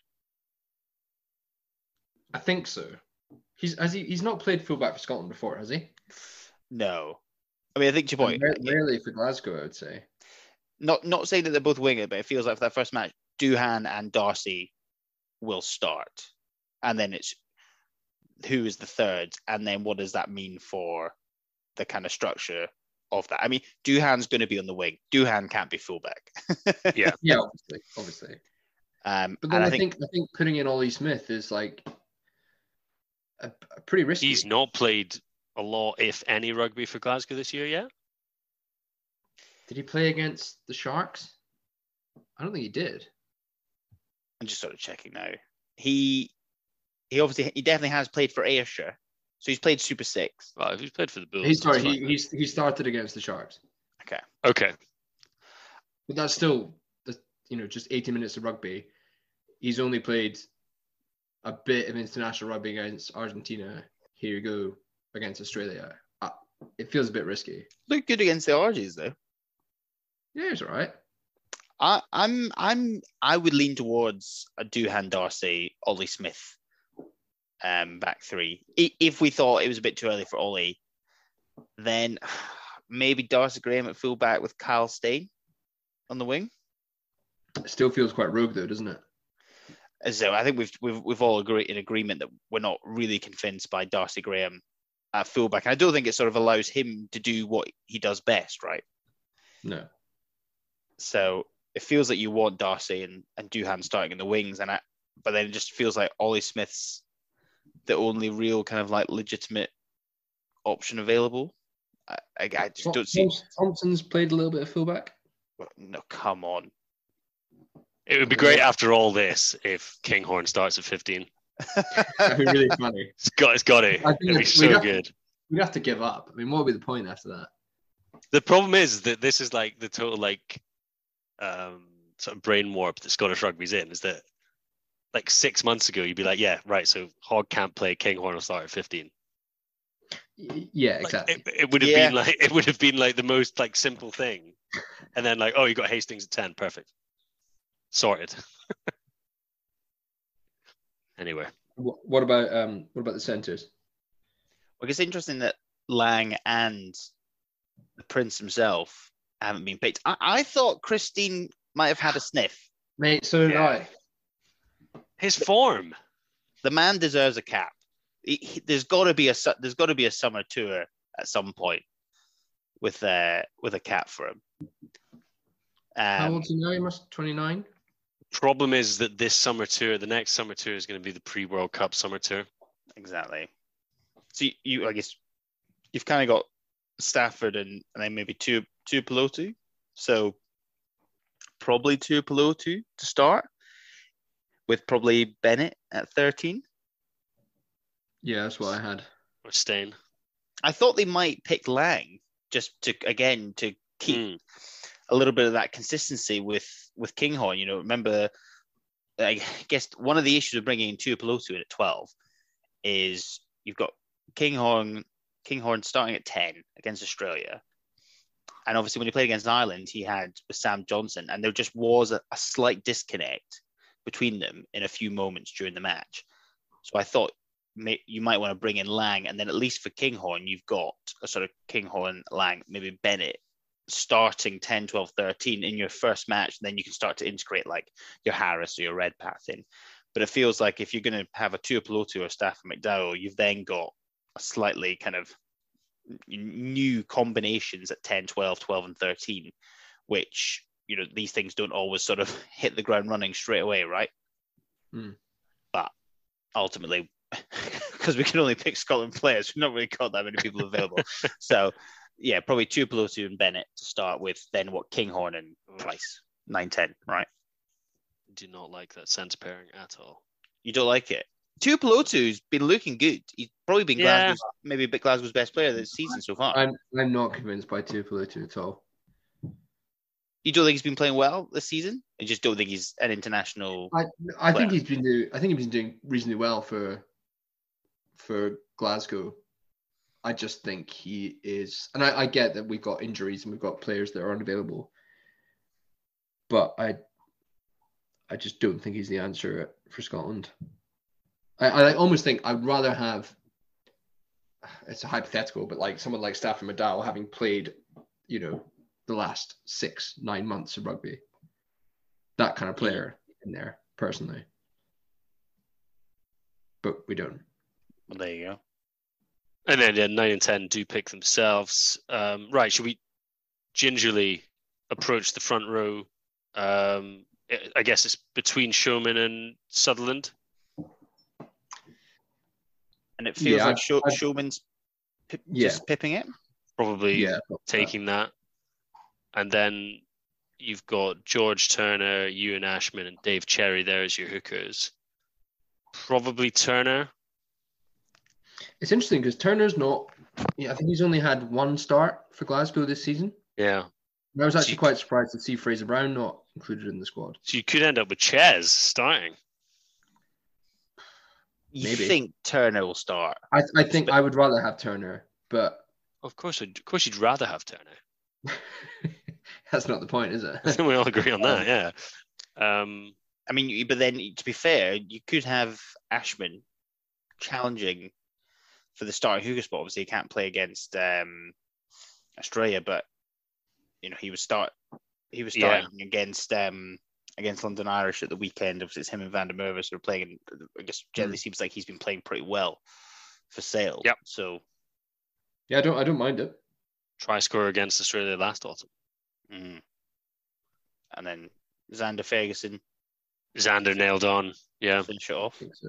I think so. He's has he he's not played fullback for Scotland before, has he? No. I mean, I think to your point. Rarely for Glasgow, I would say. Not not saying that they're both winger, but it feels like for that first match, Duhan and Darcy will start, and then it's who is the third, and then what does that mean for the kind of structure of that? I mean, Duhan's going to be on the wing. Duhan can't be fullback. Yeah, yeah, obviously, obviously. Um, but then I, I think, think I think putting in Ollie Smith is like a, a pretty risky. He's not played a lot, if any, rugby for Glasgow this year yet. Did he play against the Sharks? I don't think he did. I'm just sort of checking now. He he obviously he definitely has played for Ayrshire, so he's played Super Six. Well, if he's played for the Bulls, He's sorry, he he's, he started against the Sharks. Okay. Okay. But that's still, you know, just eighty minutes of rugby. He's only played a bit of international rugby against Argentina. Here you go against Australia. Uh, it feels a bit risky. Looked good against the R Gs though. Yeah, he's all right. I, I'm I'm I would lean towards a Duhan, Darcy, Ollie Smith, um, back three. If we thought it was a bit too early for Ollie, then maybe Darcy Graham at fullback with Kyle Steyn on the wing. It still feels quite rogue though, doesn't it? So I think we've we've we've all agreed in agreement that we're not really convinced by Darcy Graham at fullback. And I don't think it sort of allows him to do what he does best, right? No. So it feels like you want Darcy and, and Duhan starting in the wings, and I, but then it just feels like Ollie Smith's the only real kind of like legitimate option available. I, I, I just don't see. Thompson's played a little bit of fullback. No, come on. It would be great after all this if Kinghorn starts at fifteen. That'd be really funny. It's got, it's got it. It'd be so have, good. We'd have to give up. I mean, what would be the point after that? The problem is that this is like the total like um, sort of brain warp that Scottish rugby's in. Is that like six months ago you'd be like, yeah, right. So Hogg can't play. Kinghorn will start at fifteen. Yeah, exactly. Like, it, it would have yeah. been like it would have been like the most like simple thing, and then like, oh, you got Hastings at ten, perfect, sorted. Anyway, what about um, what about the centres? Well, it's interesting that Lang and the Prince himself haven't been picked. I, I thought Christine might have had a sniff, mate. So did yeah. I. His form, the man deserves a cap. He, he, there's got to be a there's got to be a summer tour at some point with uh with a cap for him. Um, How old is he now? He must twenty-nine. Problem is that this summer tour, the next summer tour, is going to be the pre-World Cup summer tour. Exactly. So you, you I guess, you've kind of got Stafford and, and then maybe two two Tuipulotu. So probably Tuipulotu to start, with probably Bennett at thirteen. Yeah, that's what I had. Or Stain. I thought they might pick Lang just to again to keep mm. a little bit of that consistency with with Kinghorn. You know, remember, I guess one of the issues of bringing in Tuipulotu in at twelve is you've got Kinghorn Kinghorn starting at ten against Australia, and obviously when he played against Ireland, he had with Sam Johnson, and there just was a, a slight disconnect between them in a few moments during the match. So I thought you might want to bring in Lang, and then at least for Kinghorn, you've got a sort of Kinghorn, Lang, maybe Bennett starting ten, twelve, thirteen in your first match. And then you can start to integrate like your Harris or your Redpath in. But it feels like if you're going to have a Tuipulotu or Stafford McDowell, you've then got a slightly kind of new combinations at ten, twelve, twelve, and thirteen, which, you know, these things don't always sort of hit the ground running straight away, right? Mm. But ultimately, because we can only pick Scotland players, we've not really got that many people available. So, yeah, probably Tuipulotu and Bennett to start with, then what, Kinghorn and Price, nine ten, right? Do not like that centre pairing at all. You don't like it? Tuipulotu's been looking good. He's probably been yeah. Glasgow's, maybe a bit Glasgow's best player this season so far. I'm I'm not convinced by Tuipulotu at all. You don't think he's been playing well this season? I just don't think he's an international. I I think he's been do, I think he's been doing reasonably well for for Glasgow. I just think he is, and I, I get that we've got injuries and we've got players that are unavailable, but I I just don't think he's the answer for Scotland. I, I almost think I'd rather have, it's a hypothetical, but like someone like Stafford McDowell having played, you know, the last six, nine months of rugby. That kind of player in there, personally. But we don't. Well, there you go. And then yeah, nine and ten do pick themselves. Um, right, should we gingerly approach the front row? Um, I guess it's between Showman and Sutherland. And it feels yeah, like Show, I, Showman's p- yeah. just pipping it. Probably yeah, taking that. that. And then you've got George Turner, Ewan Ashman, and Dave Cherry there as your hookers. Probably Turner. It's interesting because Turner's not, yeah, I think he's only had one start for Glasgow this season. Yeah. And I was actually so quite surprised to see Fraser Brown not included in the squad. So you could end up with Ches starting. You Maybe. think Turner will start? I, I think I would rather have Turner, but of course, of course, you'd rather have Turner. That's not the point, is it? We all agree on that, yeah. Um, I mean, but then to be fair, you could have Ashman challenging for the starting hooker spot. Obviously, he can't play against um, Australia, but you know he was start he was starting yeah. against um, against London Irish at the weekend. Obviously, it's him and Van der Merwe sort of playing. And I guess generally mm. seems like he's been playing pretty well for Sale. Yep. So yeah, I don't I don't mind it. Try score against Australia last autumn. Mm. And then Xander Ferguson. Xander nailed on. Yeah. Finish it off. So.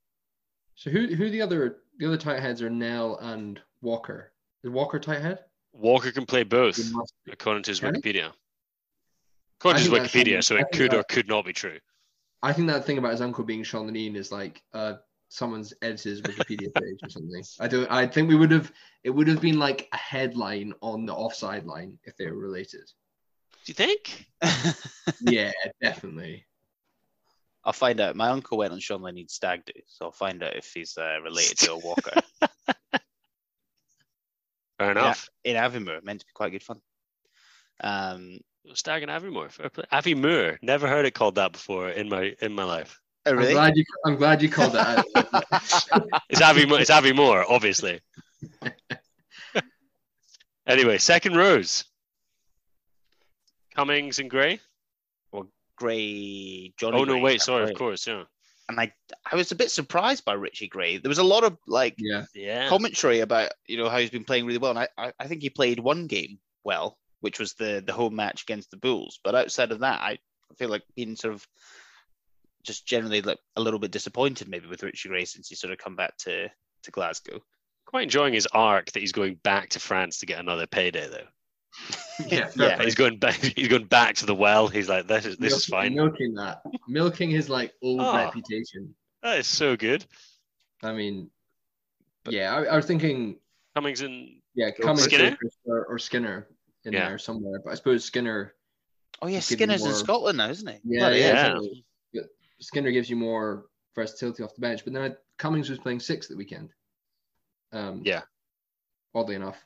so who who the other the other tight heads are Nell and Walker. Is Walker tight head? Walker can play both, according to his Can he? Wikipedia. According to his Wikipedia, so it could that, or could not be true. I think that thing about his uncle being Sean Leneen is like uh, someone's edited his Wikipedia page or something. I don't. I think we would have. It would have been like a headline on the offside line if they were related. Do you think? Yeah, definitely. I'll find out. My uncle went on Sean Lennon's stag do, so I'll find out if he's uh, related to a Walker. Fair enough. In, in Aviemore, meant to be quite good fun. Um, Stag and Aviemore. Aviemore. Never heard it called that before in my in my life. Oh, really? I'm glad you. I'm glad you called that out. it's Aviemore. It's Aviemore, obviously. Anyway, second rows. Cummings and Gray. Well, Gray. Johnny. Oh no! Gray, wait, sorry. Gray. Of course, yeah. And I, I was a bit surprised by Richie Gray. There was a lot of like yeah. Yeah. commentary about you know how he's been playing really well, and I, I, I think he played one game well, which was the the home match against the Bulls. But outside of that, I feel like being sort of just generally like a little bit disappointed maybe with Richie Gray since he sort of come back to to Glasgow. Quite enjoying his arc that he's going back to France to get another payday though. Yeah, yeah, he's going back. He's going back to the well. He's like, this is this milking, is fine. Milking that, milking his like old oh, reputation. That is so good. I mean, but, yeah, I, I was thinking Cummings and yeah, Cummings Skinner or, or Skinner in yeah. there somewhere. But I suppose Skinner. Oh yeah, Skinner's more, in Scotland now, isn't he? Yeah, yeah. yeah. Skinner gives you more versatility off the bench, but then Cummings was playing six the weekend. Um, yeah. Oddly enough.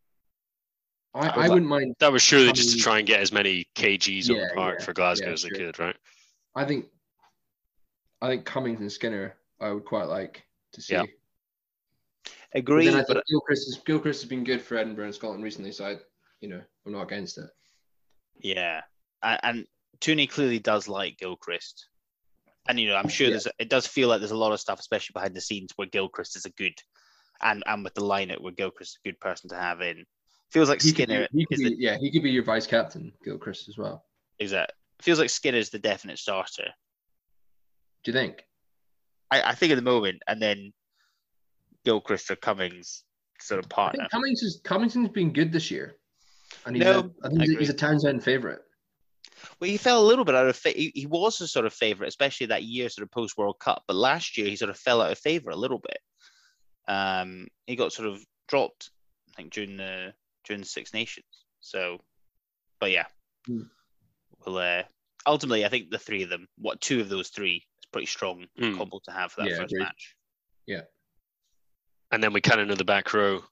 I, I wouldn't mind. That was surely just to try and get as many K Gs yeah, on the park yeah, for Glasgow yeah, as they sure. could, right? I think I think Cummings and Skinner I would quite like to see. Yeah. Agree. But then I think but... Gilchrist, is, Gilchrist has been good for Edinburgh and Scotland recently, so I, you know, I'm not against it. Yeah. And, and Tooney clearly does like Gilchrist. And, you know, I'm sure yeah. there's it does feel like there's a lot of stuff, especially behind the scenes, where Gilchrist is a good, and, and with the lineup where Gilchrist is a good person to have in. Feels like he Skinner. Be, he is be, the, yeah, he could be your vice captain, Gilchrist as well. Exactly. Feels like Skinner's the definite starter. Do you think? I, I think at the moment, and then Gilchrist or Cummings sort of partner. I think Cummings is Cummings has been good this year, and he's no, a, I think I he's a Townsend favourite. Well, he fell a little bit out of fa- he, he was a sort of favourite, especially that year, sort of post World Cup. But last year, he sort of fell out of favour a little bit. Um, he got sort of dropped, I think, during the during the Six Nations. So, but yeah, hmm. well, uh, ultimately, I think the three of them, what two of those three, is pretty strong mm. combo to have for that yeah, first agreed. match. Yeah, and then we kind of know the back row: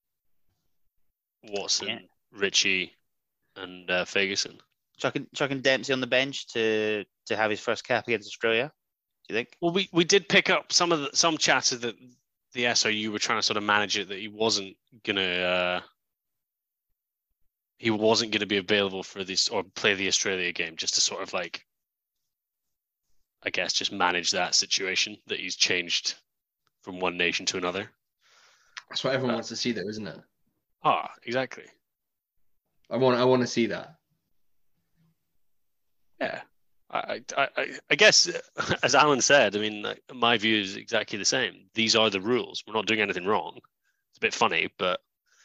Watson, yeah. Richie, and uh, Ferguson. Chucking, chucking Dempsey on the bench to to have his first cap against Australia. Do you think? Well, we, we did pick up some of the, some chatter that the S O U were trying to sort of manage it, that he wasn't gonna uh, he wasn't gonna be available for this or play the Australia game, just to sort of like, I guess, just manage that situation that he's changed from one nation to another. That's what everyone uh, wants to see, though, isn't it? Ah, exactly. I want I want to see that. Yeah, I, I, I guess, as Alan said, I mean, my view is exactly the same. These are the rules. We're not doing anything wrong. It's a bit funny, but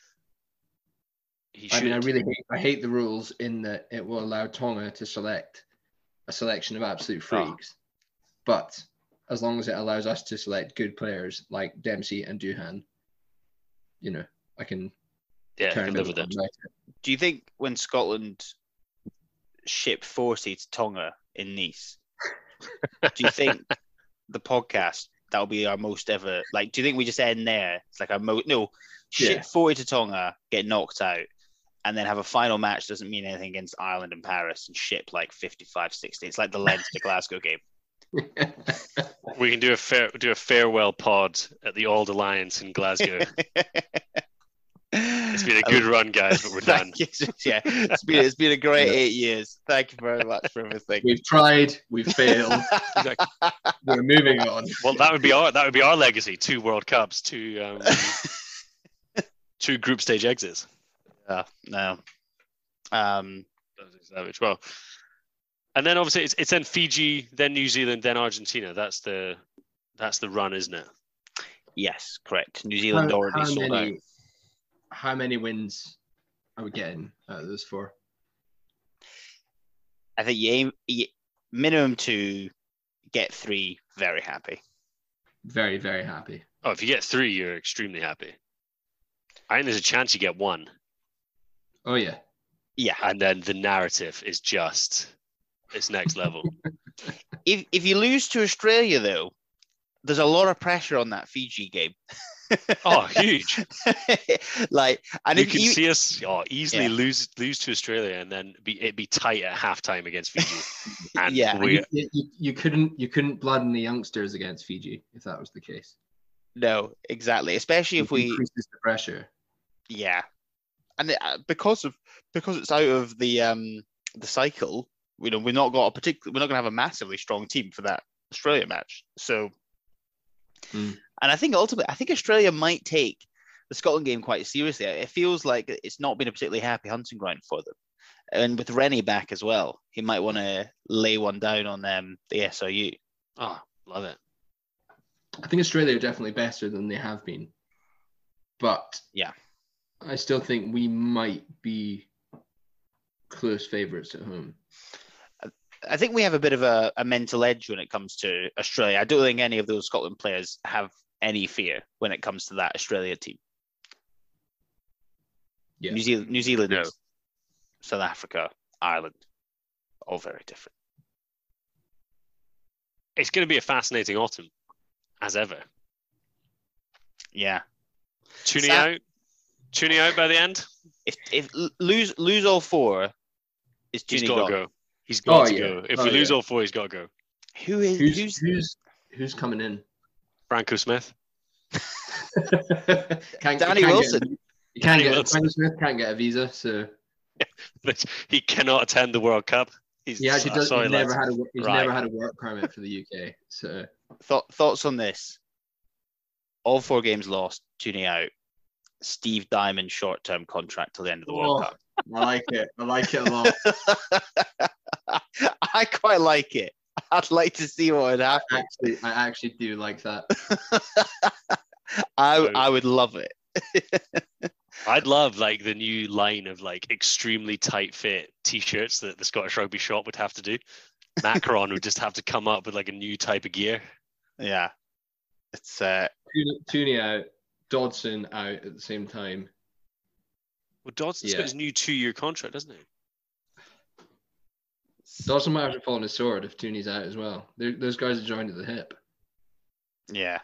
he should. I mean, I really hate, I hate the rules in that it will allow Tonga to select a selection of absolute freaks. Oh. But as long as it allows us to select good players like Dempsey and Duhan, you know, I can yeah, turn I can live with it. Right. Do you think when Scotland ship forty to Tonga in Nice, do you think the podcast that'll be our most ever, like, do you think we just end there? It's like our most, no, ship yeah. forty to Tonga, get knocked out, and then have a final match doesn't mean anything against Ireland and Paris, and ship like fifty-five sixty. It's like the Leinster Glasgow game. We can do a fair do a farewell pod at the Old Alliance in Glasgow. It's been a good um, run, guys, but we're done. Yeah, it's been it's been a great eight years. Thank you very much for everything. We've tried, we've failed. Exactly. We're moving on. Well, that would be our that would be our legacy: two World Cups, two um, two group stage exits. Yeah, no. Um, savage. Well, and then obviously it's it's then Fiji, then New Zealand, then Argentina. That's the that's the run, isn't it? Yes, correct. New Zealand how, already how sold many, out. How many wins are we getting out of those four? I think you aim you, minimum two, get three. Very happy. Very, very happy. Oh, if you get three, you're extremely happy. I think there's a chance you get one. Oh yeah. Yeah. And then the narrative is just it's next level. if if you lose to Australia though, there's a lot of pressure on that Fiji game. Oh, huge! Like, and you if can you see us oh, easily yeah. lose lose to Australia, and then be it be tight at halftime against Fiji. And yeah, we, you, you, you couldn't you couldn't blood the youngsters against Fiji if that was the case. No, exactly. Especially if we increases the pressure. Yeah, and it, uh, because of because it's out of the um the cycle, you know, we're not got a particular we're not going to have a massively strong team for that Australia match. So. Mm. And I think ultimately, I think Australia might take the Scotland game quite seriously. It feels like it's not been a particularly happy hunting ground for them. And with Rennie back as well, he might want to lay one down on um, the S R U. Oh, love it. I think Australia are definitely better than they have been. But yeah, I still think we might be close favourites at home. I think we have a bit of a, a mental edge when it comes to Australia. I don't think any of those Scotland players have any fear when it comes to that Australia team. Yeah. New Zealand, New Zealand, No. South Africa, Ireland, all very different. It's going to be a fascinating autumn, as ever. Yeah. Tuning Sam- out, tuning out by the end. If if lose lose all four, is He's tuning got gone. to go. He's got Oh, to yeah. go. If Oh, we lose yeah. all four, he's got to go. Who is Who's who's, who's who's coming in? Franco Smith. can't, Danny can't Wilson. Get, you can't Danny get Wilson. Franco Smith can't get a visa, so He cannot attend the World Cup. He's he actually does. sorry, He's never lads. had a he's Right. never had a work permit for the U K. So Thought, thoughts on this? All four games lost, tuning out. Steve Diamond short-term contract till the end of the World Oh, Cup. I like it. I like it a lot. I quite like it. I'd like to see what would happen. Actually, I actually do like that. I So- I would love it. I'd love like the new line of like extremely tight fit t-shirts that the Scottish Rugby shop would have to do. Macron would just have to come up with like a new type of gear. Yeah, it's uh, Tooney out, Dodson out at the same time. Well, Dodson's Yeah. got his new two-year contract, doesn't he? Dodson might have to fall on his sword if Tooney's out as well. They're, those guys are joined at the hip. yeah.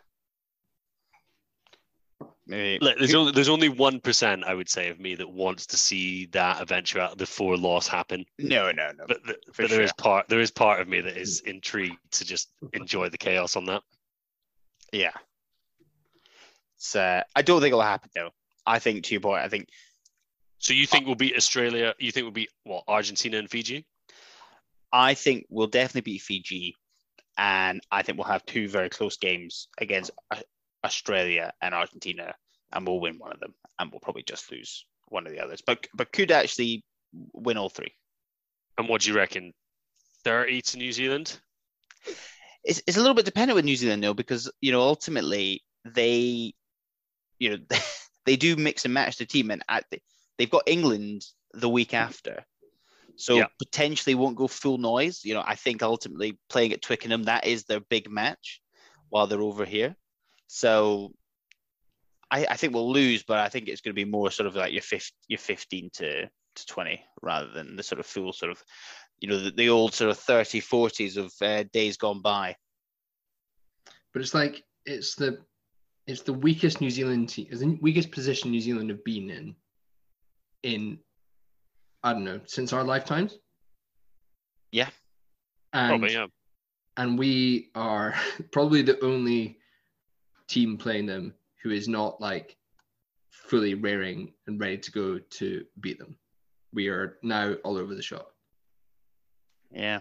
Maybe Look, there's only there's only one percent I would say of me that wants to see that eventuality, the four loss happen. no, no, no. But, the, For but there is sure. part there is part of me that is intrigued to just enjoy the chaos on that. Yeah. It's, uh, I don't think it'll happen though. I think to your point, I think So you think we'll beat Australia? You think we'll beat what, Argentina and Fiji? I think we'll definitely beat Fiji, and I think we'll have two very close games against uh, Australia and Argentina, and we'll win one of them, and we'll probably just lose one of the others, but but could actually win all three. And what do you reckon? thirty to New Zealand? It's it's a little bit dependent with New Zealand though, because you know ultimately they, you know, they do mix and match the team, and at the, they've got England the week after. So Yeah. potentially won't go full noise. You know, I think ultimately playing at Twickenham, that is their big match while they're over here. So I, I think we'll lose, but I think it's going to be more sort of like your fifteen, your fifteen to, to twenty rather than the sort of full sort of, you know, the, the old sort of thirty, forties of uh, days gone by. But it's like it's the it's the weakest New Zealand team, it's the weakest position New Zealand have been in in I don't know, since our lifetimes. Yeah. And Probably, yeah. and we are probably the only team playing them who is not like fully raring and ready to go to beat them. We are now all over the shop. Yeah.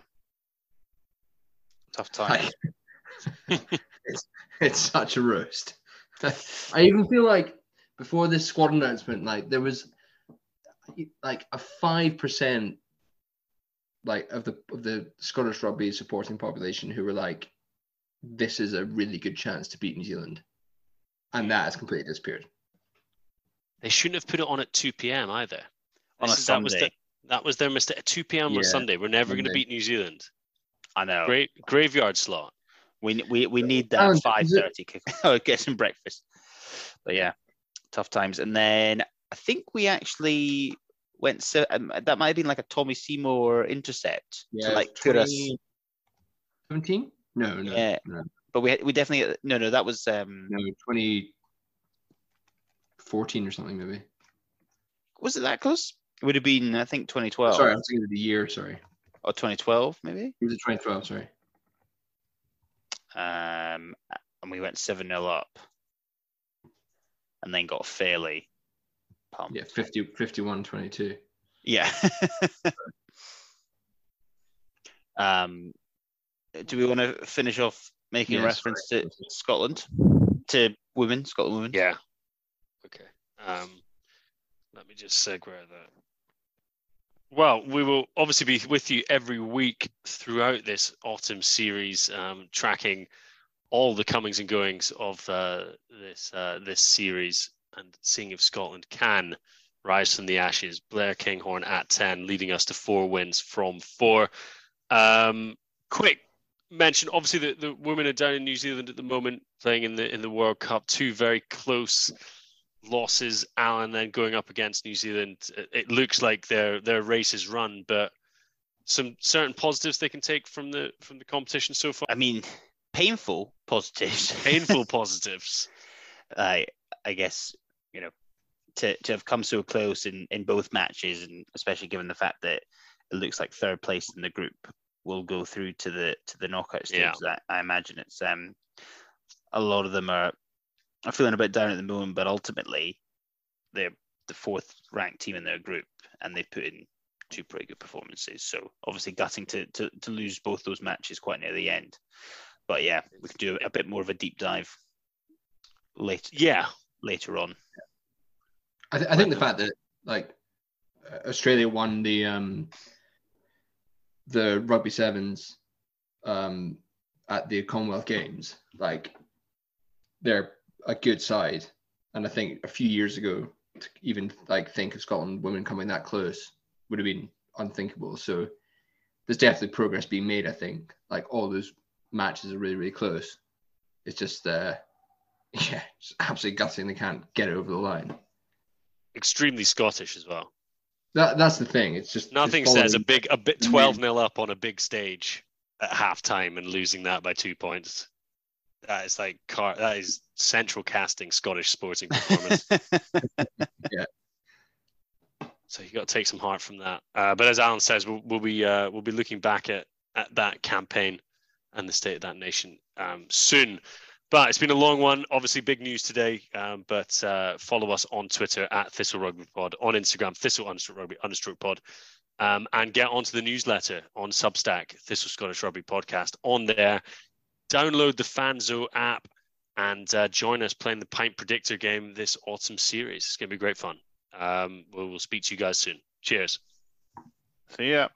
Tough time. it's, it's such a roast. I even feel like before this squad announcement, like there was like a five percent like of the of the Scottish rugby supporting population who were like, this is a really good chance to beat New Zealand. And that has completely disappeared. They shouldn't have put it on at two p.m. either. on a that Sunday. Was the, that was their mistake. two p.m. Yeah, on Sunday. We're never Sunday. going to beat New Zealand. I know. Great graveyard slot. We we we need that five thirty kick. Oh, get some breakfast. But yeah, tough times. And then I think we actually went. So um, that might have been like a Tommy Seymour intercept. Yeah, to like put us. seventeen? No, no. Yeah, no. but we we definitely no no that was um no twenty fourteen or something maybe. Was it that close? It would have been I think twenty twelve. Sorry, I was thinking of the year. Sorry. Or twenty twelve maybe. It was twenty twelve. Sorry. Um, and we went seven nil up, and then got fairly pumped. Yeah, fifty, fifty-one twenty-two. Yeah. um, do we want to finish off making Yeah, a reference sorry. to Scotland, to women, Scotland women? Yeah. Okay. Um, let me just segue that. Well, we will obviously be with you every week throughout this autumn series, um, tracking all the comings and goings of uh, this uh, this series and seeing if Scotland can rise from the ashes. Blair Kinghorn at ten, leading us to four wins from four. Um, quick mention: obviously, the, the women are down in New Zealand at the moment, playing in the in the World Cup. Two very close losses, Alan, then going up against New Zealand. It looks like their their race is run, but some certain positives they can take from the from the competition so far. I mean, painful positives. Painful positives. I I guess you know to to have come so close in in both matches, and especially given the fact that it looks like third place in the group will go through to the to the knockout stage. Yeah. That I imagine it's um a lot of them are. I'm feeling a bit down at the moment, but ultimately they're the fourth ranked team in their group and they've put in two pretty good performances. So obviously gutting to, to, to lose both those matches quite near the end. But yeah, we can do a bit more of a deep dive later. Yeah, later on. I, th- I think the fact that like Australia won the um, the rugby sevens um, at the Commonwealth Games, like they're a good side, and I think a few years ago to even like think of Scotland women coming that close would have been unthinkable. So there's definitely progress being made. I think like all those matches are really really close. It's just uh yeah, it's absolutely gutting they can't get it over the line. Extremely Scottish as well. That that's the thing. It's just nothing just says a big a bit twelve nil up on a big stage at halftime and losing that by two points. That is like car. That is central casting Scottish sporting performance. Yeah. So you got to take some heart from that. Uh, but as Alan says, we'll, we'll be uh, we'll be looking back at, at that campaign and the state of that nation um, soon. But it's been a long one. Obviously, big news today. Um, but uh, follow us on Twitter at Thistle Rugby Pod, on Instagram Thistle understroke Rugby understroke Pod, um, and get onto the newsletter on Substack, Thistle Scottish Rugby Podcast. On there. Download the Fanzo app and uh, join us playing the Pint Predictor game this autumn series. It's going to be great fun. Um, we'll, we'll speak to you guys soon. Cheers. See ya.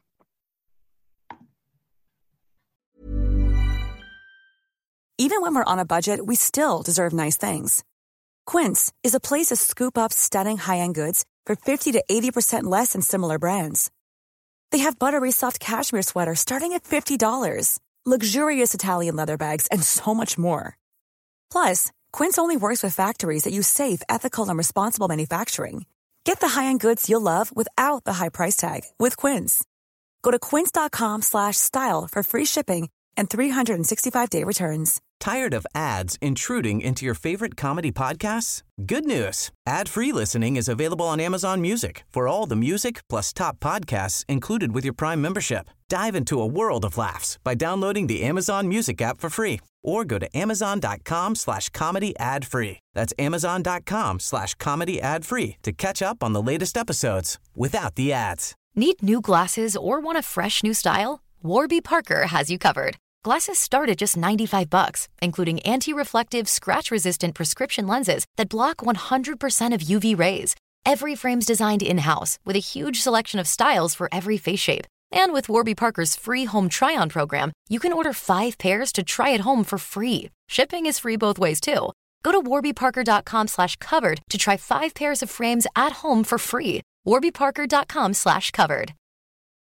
Even when we're on a budget, we still deserve nice things. Quince is a place to scoop up stunning high-end goods for fifty to eighty percent less than similar brands. They have buttery soft cashmere sweaters starting at fifty dollars. Luxurious Italian leather bags, and so much more. Plus, Quince only works with factories that use safe, ethical, and responsible manufacturing. Get the high-end goods you'll love without the high price tag with Quince. Go to quince.com slash style for free shipping and three sixty-five day returns. Tired of ads intruding into your favorite comedy podcasts? Good news. Ad-free listening is available on Amazon Music for all the music plus top podcasts included with your Prime membership. Dive into a world of laughs by downloading the Amazon Music app for free or go to amazon.com slash comedy ad free. That's amazon.com slash comedy ad free to catch up on the latest episodes without the ads. Need new glasses or want a fresh new style? Warby Parker has you covered. Glasses start at just ninety-five bucks, including anti-reflective, scratch-resistant prescription lenses that block one hundred percent of U V rays. Every frame's designed in-house with a huge selection of styles for every face shape. And with Warby Parker's free home try-on program, you can order five pairs to try at home for free. Shipping is free both ways, too. Go to warbyparker.com slash covered to try five pairs of frames at home for free. warbyparker.com slash covered.